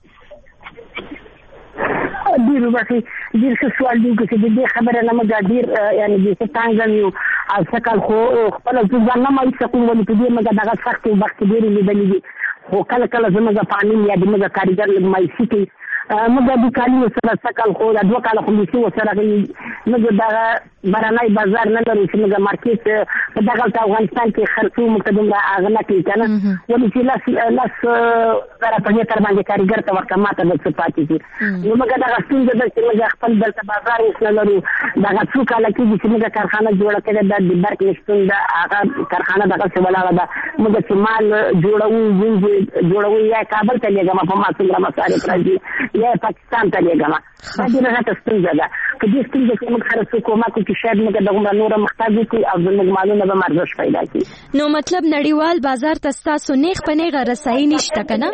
[SPEAKER 24] ډیر وخت ډیر څه سوال دی چې د دې خبره نه مګا ډیر یعنی د څنګه یو څکل خو خپل ځان نه مې څه کوم ولې په دې مګا دغه سخت وخت ډیر لیدلې دي. خو کله کله زموږ پانی یا د موږ کاریګر مې سيتي موږ د کالی سره څکل خو د 2 کال خو لیسو سره موږ دا برانای بازار نه لرو چې موږ مارکیټ په دغه افغانستان کې خرڅو مقدم را اغنه کوي کنه ولې چې لاس سره په دې تر باندې کاریګر ته ورکه ماته د څه پاتې دي. نو موږ دغه څنګه د چې موږ خپل دلته بازار وسه لرو دغه څو کال کې چې موږ کارخانه جوړه کړې د برک نشټون د هغه کارخانه دغه څه ولاړه ده. موږ چې مال جوړوي یا کابل ته لګم په ما څنګه مسارې راځي یا پاکستان ته لګم. دا دې نه تاسو څنګه ده چې دې څنګه چې موږ خرڅو کومه چې شاید موږ دغه نور محتاج دي او زموږ مالونه به مرزش پیدا کړي.
[SPEAKER 12] نو مطلب نړیوال بازار ته تاسو نیغ په نیغه رسایي نشته کنه؟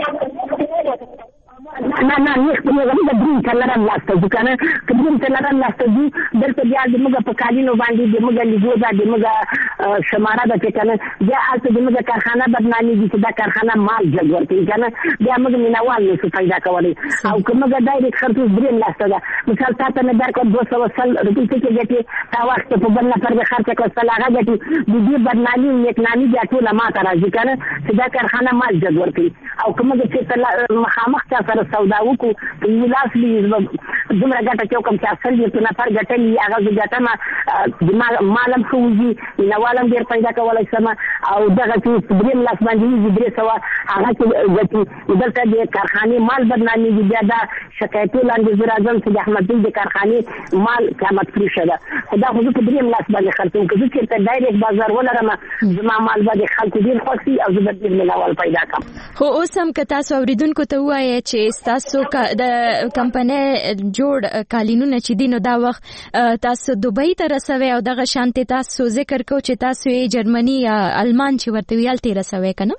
[SPEAKER 24] نه نیغ په نیغه د دریم کلرم لاسته ځو کنه کدریم کلرم لاسته ځو دلته بیا د موږ په کالینو باندې د موږ لیدو دا د موږ شماره ده چې کنه بیا هلته د موږ کارخانه بدنامېږي چې دا کارخانه مال جګ ورکوي کنه بیا موږ مینوال نشو پیدا کولی. او که موږ ډایرکټ خرڅوز دریم لاسته ده مثال تا ته مې درکړه 200 روپۍ څه ګټې تا وخت په بل نفر د خرڅه کړه سل هغه ګټي د دې بدنامي نیکنامي بیا ټوله ماته راځي کنه چې دا کارخانه مال جګ ورکوي. او که موږ چې مخامخ چا سره سودا وکړو په یو لاس دومره ګټه چې کوم چې اصل یې په نفر ګټلي هغه ګټمه مالم ښه وځي نوالم ډېر پیدا کولی شم او دغه چې دریم لاس باندې وځي 300 هغه چې ګټي دلته د کارخانې مال بدنامېږي بیا دا شکایتو لاندې زه راځم چې د احمدزي د کارخانې مال قیمت فروشه ده. خو دا خو زه په دریم لاس باندې خرڅوم که زه چېرته ډایرکټ بازار ولرم زما مال به د خلکو ډېر خوښ وي او زه به ډېر مینوال پیدا کړم.
[SPEAKER 12] خو اوس هم که تاسو اورېدونکو ته ووایئ چې ستاسو د کمپنۍ جوړ کالینونه چې دي نو دا وخت تاسو دوبۍ ته رسوي او دغه شانتې تاسو ذکر کو چې تاسو یې جرمني یا المان چې ورته ویل ته رسوي کنه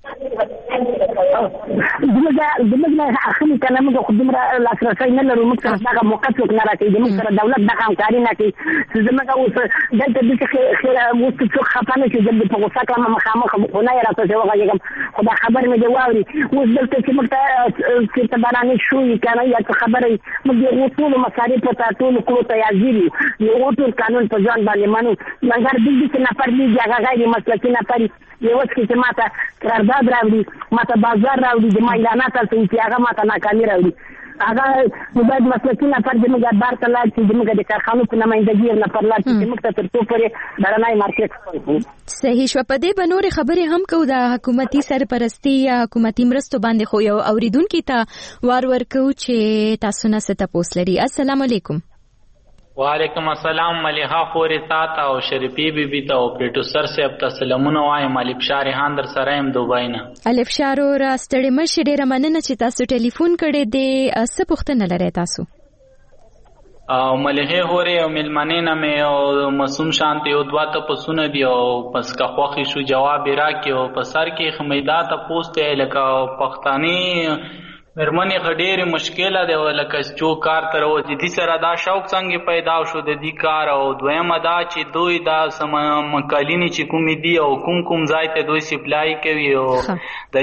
[SPEAKER 24] دغه اخلي کنه موږ خو دومره لاسرسي نه لرو موږ سره دغه موقع څوک نه راکوي موږ سره دولت دغه همکاري نه کوي چې زموږ اوس دلته د اوس څوک خفه نه شي د په غوسه کړم مخامخ خو نه یې راته وغږېږم خو دا خبر مې دی واوري اوس دلته چې موږ ته چې بارانې شوي کنه یا څه خبره موږ د ټولو مصارف په ټولو کړو تیازي یو ټول قانون په ځان باندې منو مګر دې چې نفر دې هغه غیر مسلکي نفر یو وخت چې ماته قرارداد راوړي ماته بازار راوړي د ما اعلانات چې هغه ماته ناکامي راوړي هغه باید مسلکي نفر زموږ بار ته لاړ چې زموږ د کارخانو په نمایندګي نفر لاړ چې موږ ته تر څو پورې درنای مارکیټ
[SPEAKER 12] صحیح شو. په دې بنورې خبرې هم کوو د حکومتي سرپرستی یا حکومتي مرستو باندې خو یو اوریدونکو ته وار ورکو چې تاسو نه ست تاسو لري. السلام علیکم.
[SPEAKER 7] وعلیکم السلام. ملیحه خورې تاته او شریفی بیبي ته او پروډوسر صاحب ته سلامونه وایم. الفشا ریحان در سره يم دوبۍ نه. الفشا رو راستړې مشه ډېره مننه چې تاسو ټلیفون کړی دی. څه پوښتنه لرئ تاسو؟ او ملیحه خورې او ملمنې نه مې او مسوم شانتي او دوه تپسونه دي او پس که خوښې شو جواب یې راکړي او په سر کې خمیدا تپوس دی لکه پښتاني مرمنې غډېرې مشکله دی لکه چې کار ته راوځي دې سره دا شوق څنګه پیدا شو د دې کار او دویمه دا چې دوی دا کالینې چې کومې دي او کوم ځای ته دوی سپلای کوي او دریا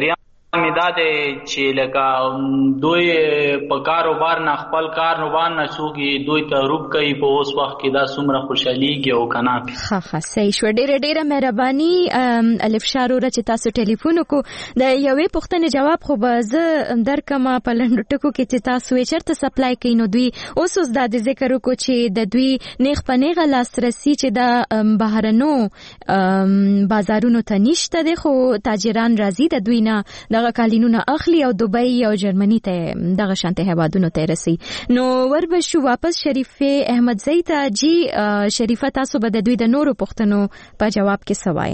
[SPEAKER 7] میداد چې لکه دوی په کاروبار نه خپل کاروبار نه څوګي دوی ته روب کوي په اوس وخت کې دا څومره خوشاليږي او کنه
[SPEAKER 12] ها صحیح شو. ډېره مهرباني الف شارو چې تاسو ټلیفون کو د یوې پوښتنې جواب خو به زه درکم په لنډو ټکو کې چې تاسو یې چرته سپلای کوي نو دوی اوس د ذکر وکړو چې د دوی نیغ په نیغه لاسرسي چې د بهرنو بازارونو ته نشته دي خو تاجران راځي د دوی نه دغه کالینونه اخلي او دوبۍ او جرمني ته دغه شانته هوادونو ته رسي. نو وربشو واپس شریفه احمدزئی ته جی شریفه تاسو به د دوی د نورو پوښتنو په جواب کې سوای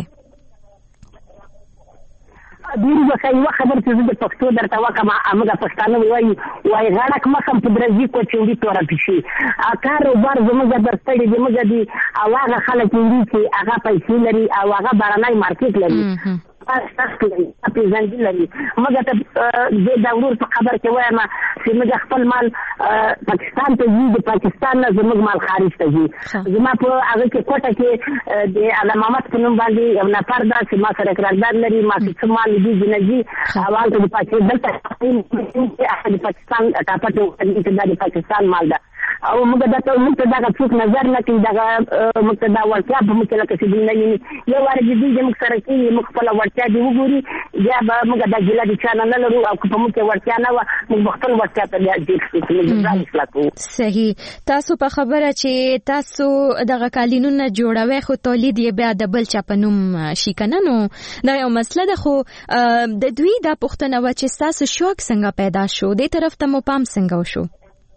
[SPEAKER 24] ډیر وخت یو خبر چې د پښتو درته وکم امګه پښتانه وای غاړک مخم په درځي کو چوندي تور پېشي کاروبار زموږ درستړي زموږ دي هغه خلک دي چې هغه پیسې لري او هغه بارنای مارکیټ لري پیژندل لري. مګر ته د داورور په خبر کې وایم چې موږ خپل مال پاکستان ته ځي د پاکستان نه زموږ مال خارج ته ځي. زما په هغه کې کوټه کې د علامه محمد په نوم باندې یو نفر دا چې ما سره قرارداد لري ما څه مال دي جنجي حواله د پاکستان دلته د پاکستان ټاپټ د پاکستان مال ده او موږ دا څوک نظر نه کوي دا موږ دا ورته په موږ لکه چې دې یو ور دې دې موږ سره کې موږ خپل ورته دی وګوري یا به موږ د جلا د چانل نه لرو او په موږ ورته نه و موږ خپل ورته ته دې
[SPEAKER 12] صحیح. تاسو په خبره چې تاسو دغه کالینونه جوړوي خو تولید یې بیا د بل چا په نوم شي کنه نو دا یو مسله ده خو د دوی دا پوښتنه و چې تاسو شوق څنګه پیدا شو دې طرف ته مو پام څنګه وشو؟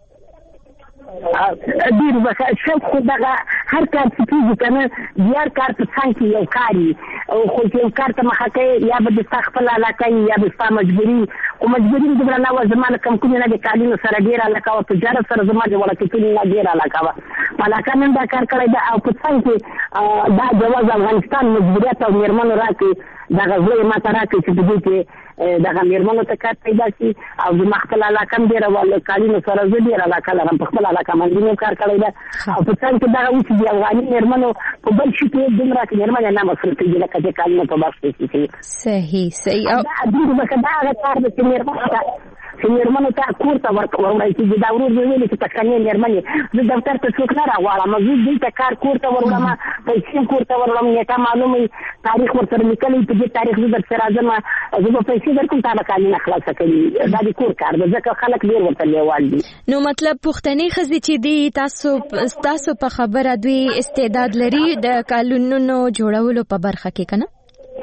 [SPEAKER 24] ډیر وخت شوق خو دغه هر کار چې کیږي کنه بیا کار په څنګه یو کاری او خو چې کار ته مخه کوي یا به د خپل علاقه یا به ستا مجبوري او مجبوري د نه و زمانه کم کوم نه د کالینو سره ډیر علاقه او تجارت سره زمانه ولا کې نه ډیر علاقه و علاقه نن دا کار کړی دا او په څنګه دا جواز افغانستان مجبوریت او میرمنو راکې دا غوړي ماته راکې چې د دې دغه میرمنو ته کار پیدا شي او د خپل علاقه ډیر ول کالینو سره ډیر علاقه لرم په خپل علاقه باندې کار کړی دا او په څنګه دا اوس دی افغاني میرمنو په بل شي کې دمره کې میرمنه نه مسل کېږي لکه چې کالینو په باسي کې
[SPEAKER 12] صحیح
[SPEAKER 24] او د دې دا کار د میرمنو چې میرمنو ته کور ته ورغړی چې دا ورور دی ویلي چې پښتنې میرمنې زه دفتر ته څوک نه راغواړم زه دې ته کار کور ته ورغلم پیسې کور ته ورغلم نیټه معلومه تاریخ ورسره لیکلی په دې تاریخ زه درته راځم زه به پیسې درکوم تا به کالینه خلاصه کوي دا د کور کار دی ځکه خلک ډېر ورته لیوال دي.
[SPEAKER 12] نو مطلب پښتنې ښځې چې دي تاسو په خبره دوی استعداد لري د کالونونو جوړولو په برخه کې کنه؟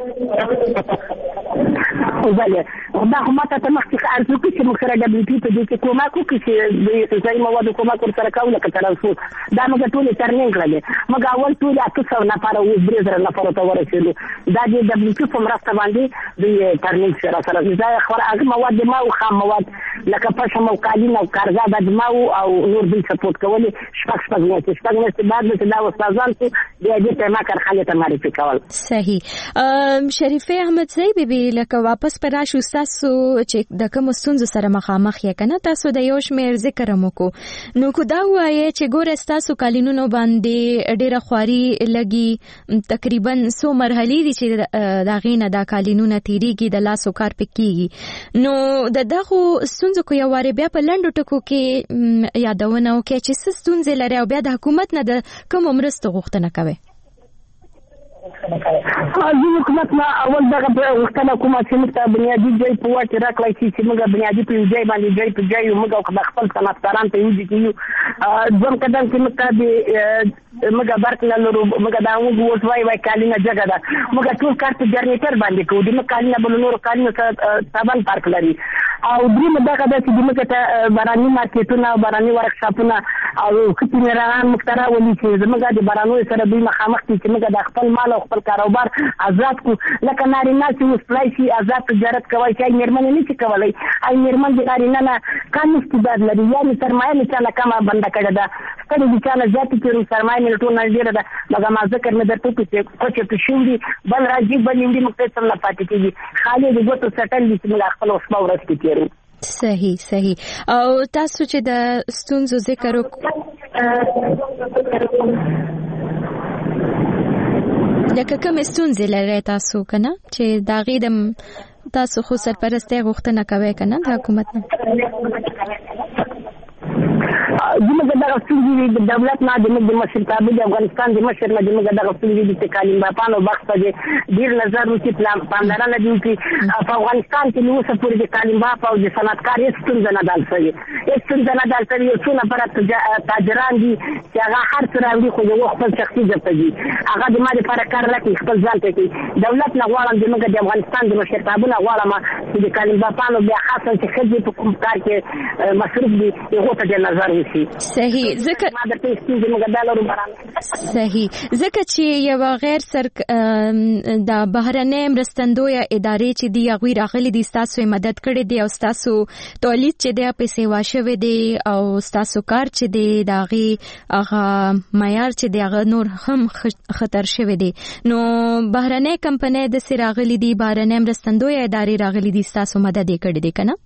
[SPEAKER 24] بله دا هم ته مخکې ارزو کې چې موږ سره دبليو پی په دې کې کومک وکړي چې د غذایي موادو کومک ورسره کوو لکه ترانسپورټ دا موږ ټول ترنینګ کړل موږ اول ټول 800 نفر او 3000 نفر ته ورسېدو دا د دبليو پی په مرسته باندې د ترنینګ سره دا خبره هغه مواد ما او خام مواد لکه پښه مو کالین او کارزاد د ما او نور دې سپورټ کول شپږ نه بعد دا استادان چې د دې ته ما کارخانه ته معرفي کول.
[SPEAKER 12] صحیح. شریفه احمدزئی بیبي لکه واپس پر راشو تاسو چې د کوم ستونزو سره مخامخ یې کنه تاسو د یو شمیر ذکر مو کو نو کو دا وایي چې ګوره تاسو کالینونو باندې ډیره خواري لګي تقریبا 100 مرحلې دي چې دا غینه دا کالینونه تیریږي د لاسو کار پکېږي نو دغه ستونزو کو یو واره بیا په لنډو ټکو کې یادونه وکړي چې ستونزې لري او بیا د حکومت نه د کوم مرسته غوښتنه کوي.
[SPEAKER 24] حکومت ما اول دغه وختونه کومه چې موږ بنیادي ځای په واټ راکړی چې موږ بنیادي په ځای باندې ځای په ځای موږ خپل صنعتکاران ته یوځي کیو ځم قدم کې موږ برکله لرو موږ دا موږ وای کالینه جګه ده موږ ټول کار په جنریټر باندې کوو د کالینه بل نور کالینه سامان پارک لري او دریم دغه د چې موږ ته باراني مارکیټونه باراني ورکشاپونه او کتنران مخترا ولي چې موږ د بارانو سره دوی مخامخ دي چې موږ د خپل مال او خپل کاروبار آزاد کو لکه نارینه چې وسپلای شي آزاد تجارت کوي چې میرمنې نه شي کولای اي میرمن د نارینه نه کم استعداد لري یعنی سرمایه نه چاله کمه بنده کړه ده ستړي د چاله ذاتي چې سرمایه نه ټول نه ډیره ده مګر ما ذکر مې درته کوم چې په شوندي بل راځي بل یې مختصر نه پاتې کیږي خالي د ګوتو سټل دي چې موږ خپل وسپا ورسته کیږو.
[SPEAKER 12] صحیح او تاسو چې د ستونزو ذکر لکه کوم ستونزې لري تاسو کنه چې دا غیدم تاسو خو سرپرستۍ غوښتنه کوئ کنه د حکومت نه؟
[SPEAKER 24] زموږ دغه ستونزې د دولت نه د مشرتابه د افغانستان د مشر نه زموږ دغه ستونزې د کالم باپانو بخت په ډیر نظر وکړي پاملرنه دي چې په افغانستان کې نو څه پورې د کالم باپ او د صنعتکار هیڅ ستونزه نه دال شوې یو څو نفر تاجران دي چې هغه هر څه راوړي خو یو خپل شخصي ځپه دي هغه د ما لپاره کار نه کوي خپل ځان ته کوي دولت نه غواړم زموږ د افغانستان د مشرتابه نه غواړم چې د کالم باپانو بیا خاصه چې ښځې په کوم کار کې مصروف دي هغو ته د نظر وشي.
[SPEAKER 12] صحیح ځکه چې یو غیر د بهرنۍ مرستندویه ادارې چې دی هغوی راغلي دي ستاسو مدد کړی دی او ستاسو تولید چې دی په سیوا شوی دی او ستاسو کار چې دی د هغې هغه معیار چې دی هغه نور هم خطر شوی دی نو بهرنۍ کمپنۍ داسې راغلي دي بهرنۍ مرستندویه ادارې راغلي دي ستاسو مدد یې کړی دی که نه؟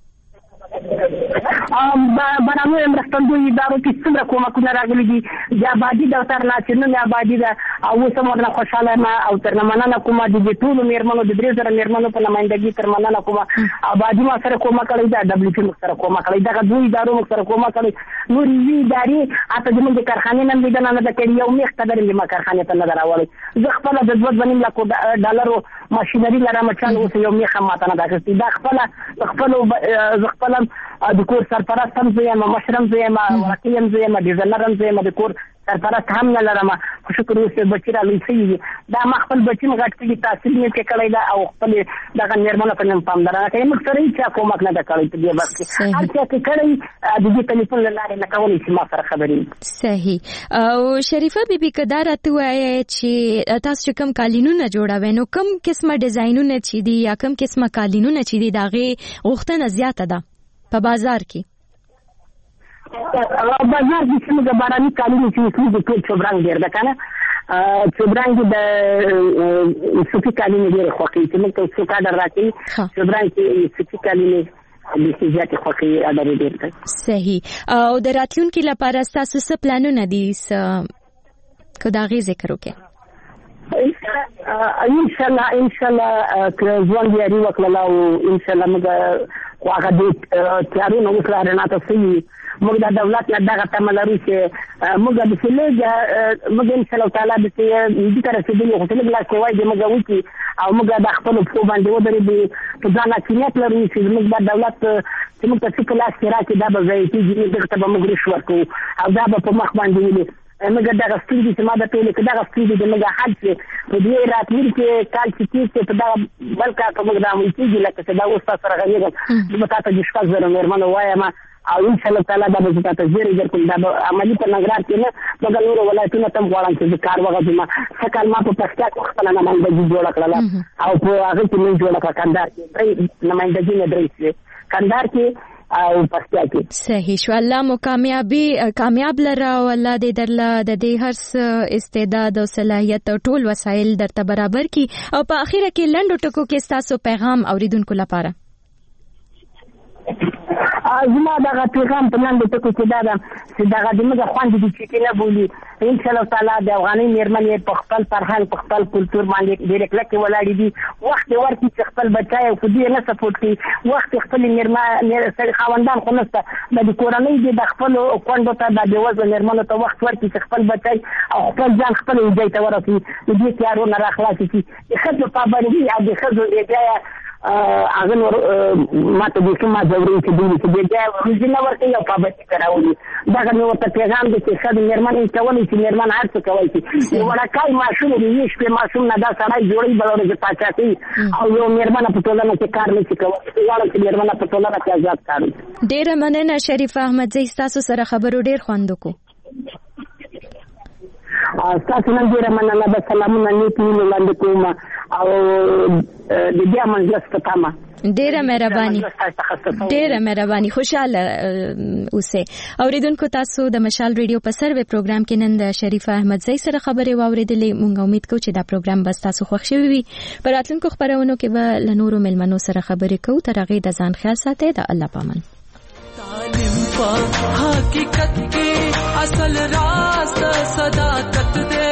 [SPEAKER 24] بهرنیو مرستندویو ادارو کې څومره کومکونه راغلي دي د آبادي دفتر نه چې نن آبادي ده او اوس هم ورنه خوشحاله یم او ترنه مننه کومه د دې ټولو میرمنو د 3000 میرمنو په نمایندګۍ تر مننه کومه آبادي ما سره کومک کړی ده WP موږ سره کومک کړی دغه دوه ادارو موږ سره کومک کړی نور یې ادارې حتی زموږ د کارخانې نن لیدنه نه ده کړې یو میخ قدر یې ما کارخانې ته نه ده راوړی زه خپله د 2.5 لکو ډالرو ماشینري لرم چې اوس یو میخ هم ماته نه ده اخیستې دا زه خپله د کور سرپرست هم زه یم مشر هم زه یم ورقي هم زه یم ډیزاینر هم زه یم د کور سرپرست هم نه لرم خو شکر اوس بچي رالوی شوي دي دا ما خپل بچي م غټ کړي تحصیل مې پرې کړی ده او خپل دغه میرمنو ته مې پاملرنه کوي موږ سره هېچا کومک نه ده کړی په دې وخت کې هر چا چې کړی د دې ټلیفون له لارې نه کولی چې ما سره خبرې
[SPEAKER 12] صحیح او شریفه بیبي که دا راته ووایې چې تاسو چې کوم قالینونه جوړوئ نو کوم قسمه ډیزاینونه چې دي یا کوم قسمه قالینونه چې دي د هغې غوښتنه زیاته ده په بازار کې؟
[SPEAKER 24] بازار کې چې موږ باراني قالینې چې موږ ټول چوبرنګ ډېر ده که نه چوبرنګ د صوفي قالینې ډېرې خوښوي چې موږ ته څوک اډر راکوي چوبرنګ کې صوفي قالینې بیخي زیاتې خوښوي اډر یې ډېر دی.
[SPEAKER 12] صحیح او د راتلونکي لپاره ستاسو څه پلانونه دي که د هغې ذکر وکړئ؟
[SPEAKER 24] انشاءالله که ژوند یاري وکړله او انشاءالله موږ خو هغه دې تیارونه اوس را رڼا ته شوي موږ د دولت نه دغه تمه لرو چې موږ داسې لږ موږ انشاءالله تعالی داسې دې ته رسېدلي خو چې لږ لاس وای دې موږ وکړي او موږ د خپلو پښو باندې ودرېږو په ځان حاکمیت لرو چې زموږ به دولت چې موږ ته څه په لاس کې راکړي دا به ضایع کېږي دغه ته به موږ رش ورکوو او دا به په مخ باندې ولي موږ دغه ستونزې چې ما د پیلې که دغه ستونزې د موږ حل شي په دې راتلونکي کال چې تېر شي په دغه بل کال په موږ د عمل کېږي لکه چې دا اوس تا سره غږېږم زه به تا ته د 6,000 میرمنو وایم او انشاءالله تعالی دا به زه تا ته زیری درکړم دا به عملي په ننګرهار کې نه مګر نورو ولایتونو ته هم غواړم چې زه کار وغځوم ښه کال ما په پکتیا کې خپله نمایندګي جوړه کړله او په هغې کې مې جوړه کړه کندهار کې 3 نمایندګي مې 3 شوې کندهار کې او پکتیا کې.
[SPEAKER 12] صحیح شو الله مو کامیاب لره او الله دې درله د دې هر څه استعداد او صلاحیت او ټول وسایل درته برابر کړي او په اخره کې لنډو ټکو کې ستاسو پیغام اوریدونکو لپاره؟
[SPEAKER 24] زما دغه پیغام په لاندې ټکو کې دا ده چې دغه د موږ خویندې دي چې نه بولي انشاءالله تعالی د افغانۍ میرمنې په خپل فرهنګ په خپل کلتور باندې ډېرې کلکې ولاړې دي وخت یې ورکړي چې خپل بچی او خو دوی نه سپورټ کړي وخت یې خپلې خاوندان خو نشته د کورنۍ دي د خپلو کونډو ته د بېوزله میرمنو ته وخت ورکړي چې خپل بچی او خپل ځان خپل ایجای ته ورسوي د دې تیارو نه راخلاص کړي د ښځو پابندي او د ښځو ایجایه هغه نور ماته د کومه ضروري چې دوی چې بیا روزي نه ورته یو پابندي کراولي دغه نو ته پیغام دي چې ښځه میرمنې کولی چې میرمن هر څه کوي چې یو وړکای ماشوم دی یې شپې ماشوم نه دا سړی جوړي بلوره چې پاچا کوي او یو میرمن په ټولنه کې کار نه کوي غواړم چې میرمن په ټولنه کې آزاد کار وکړي.
[SPEAKER 12] ډېره مننه شریفه احمدزی ستاسو سره خبرو ډېر خوند وکړو.
[SPEAKER 24] ستاسو نن ډېره مننه به سلامونه نیک وینو وړاندې کوم او د بیا مجلس په تمه
[SPEAKER 12] ډېره مهرباني خوشاله اوسئ. اوریدونکو تاسو د مشال ریډیو په سروې پروګرام کې نن د شریفه احمدزی سره خبرې واورېدلې. موږ امید کوو چې دا پروګرام به تاسو خوښ شوی وي. په راتلونکو خبرونو کې به له نورو مېلمنو سره خبرې کوو. تر هغې د ځان خیال ساتئ. د الله پامان.
[SPEAKER 3] تعلیم په حقیقت کې اصل راز صداقت دے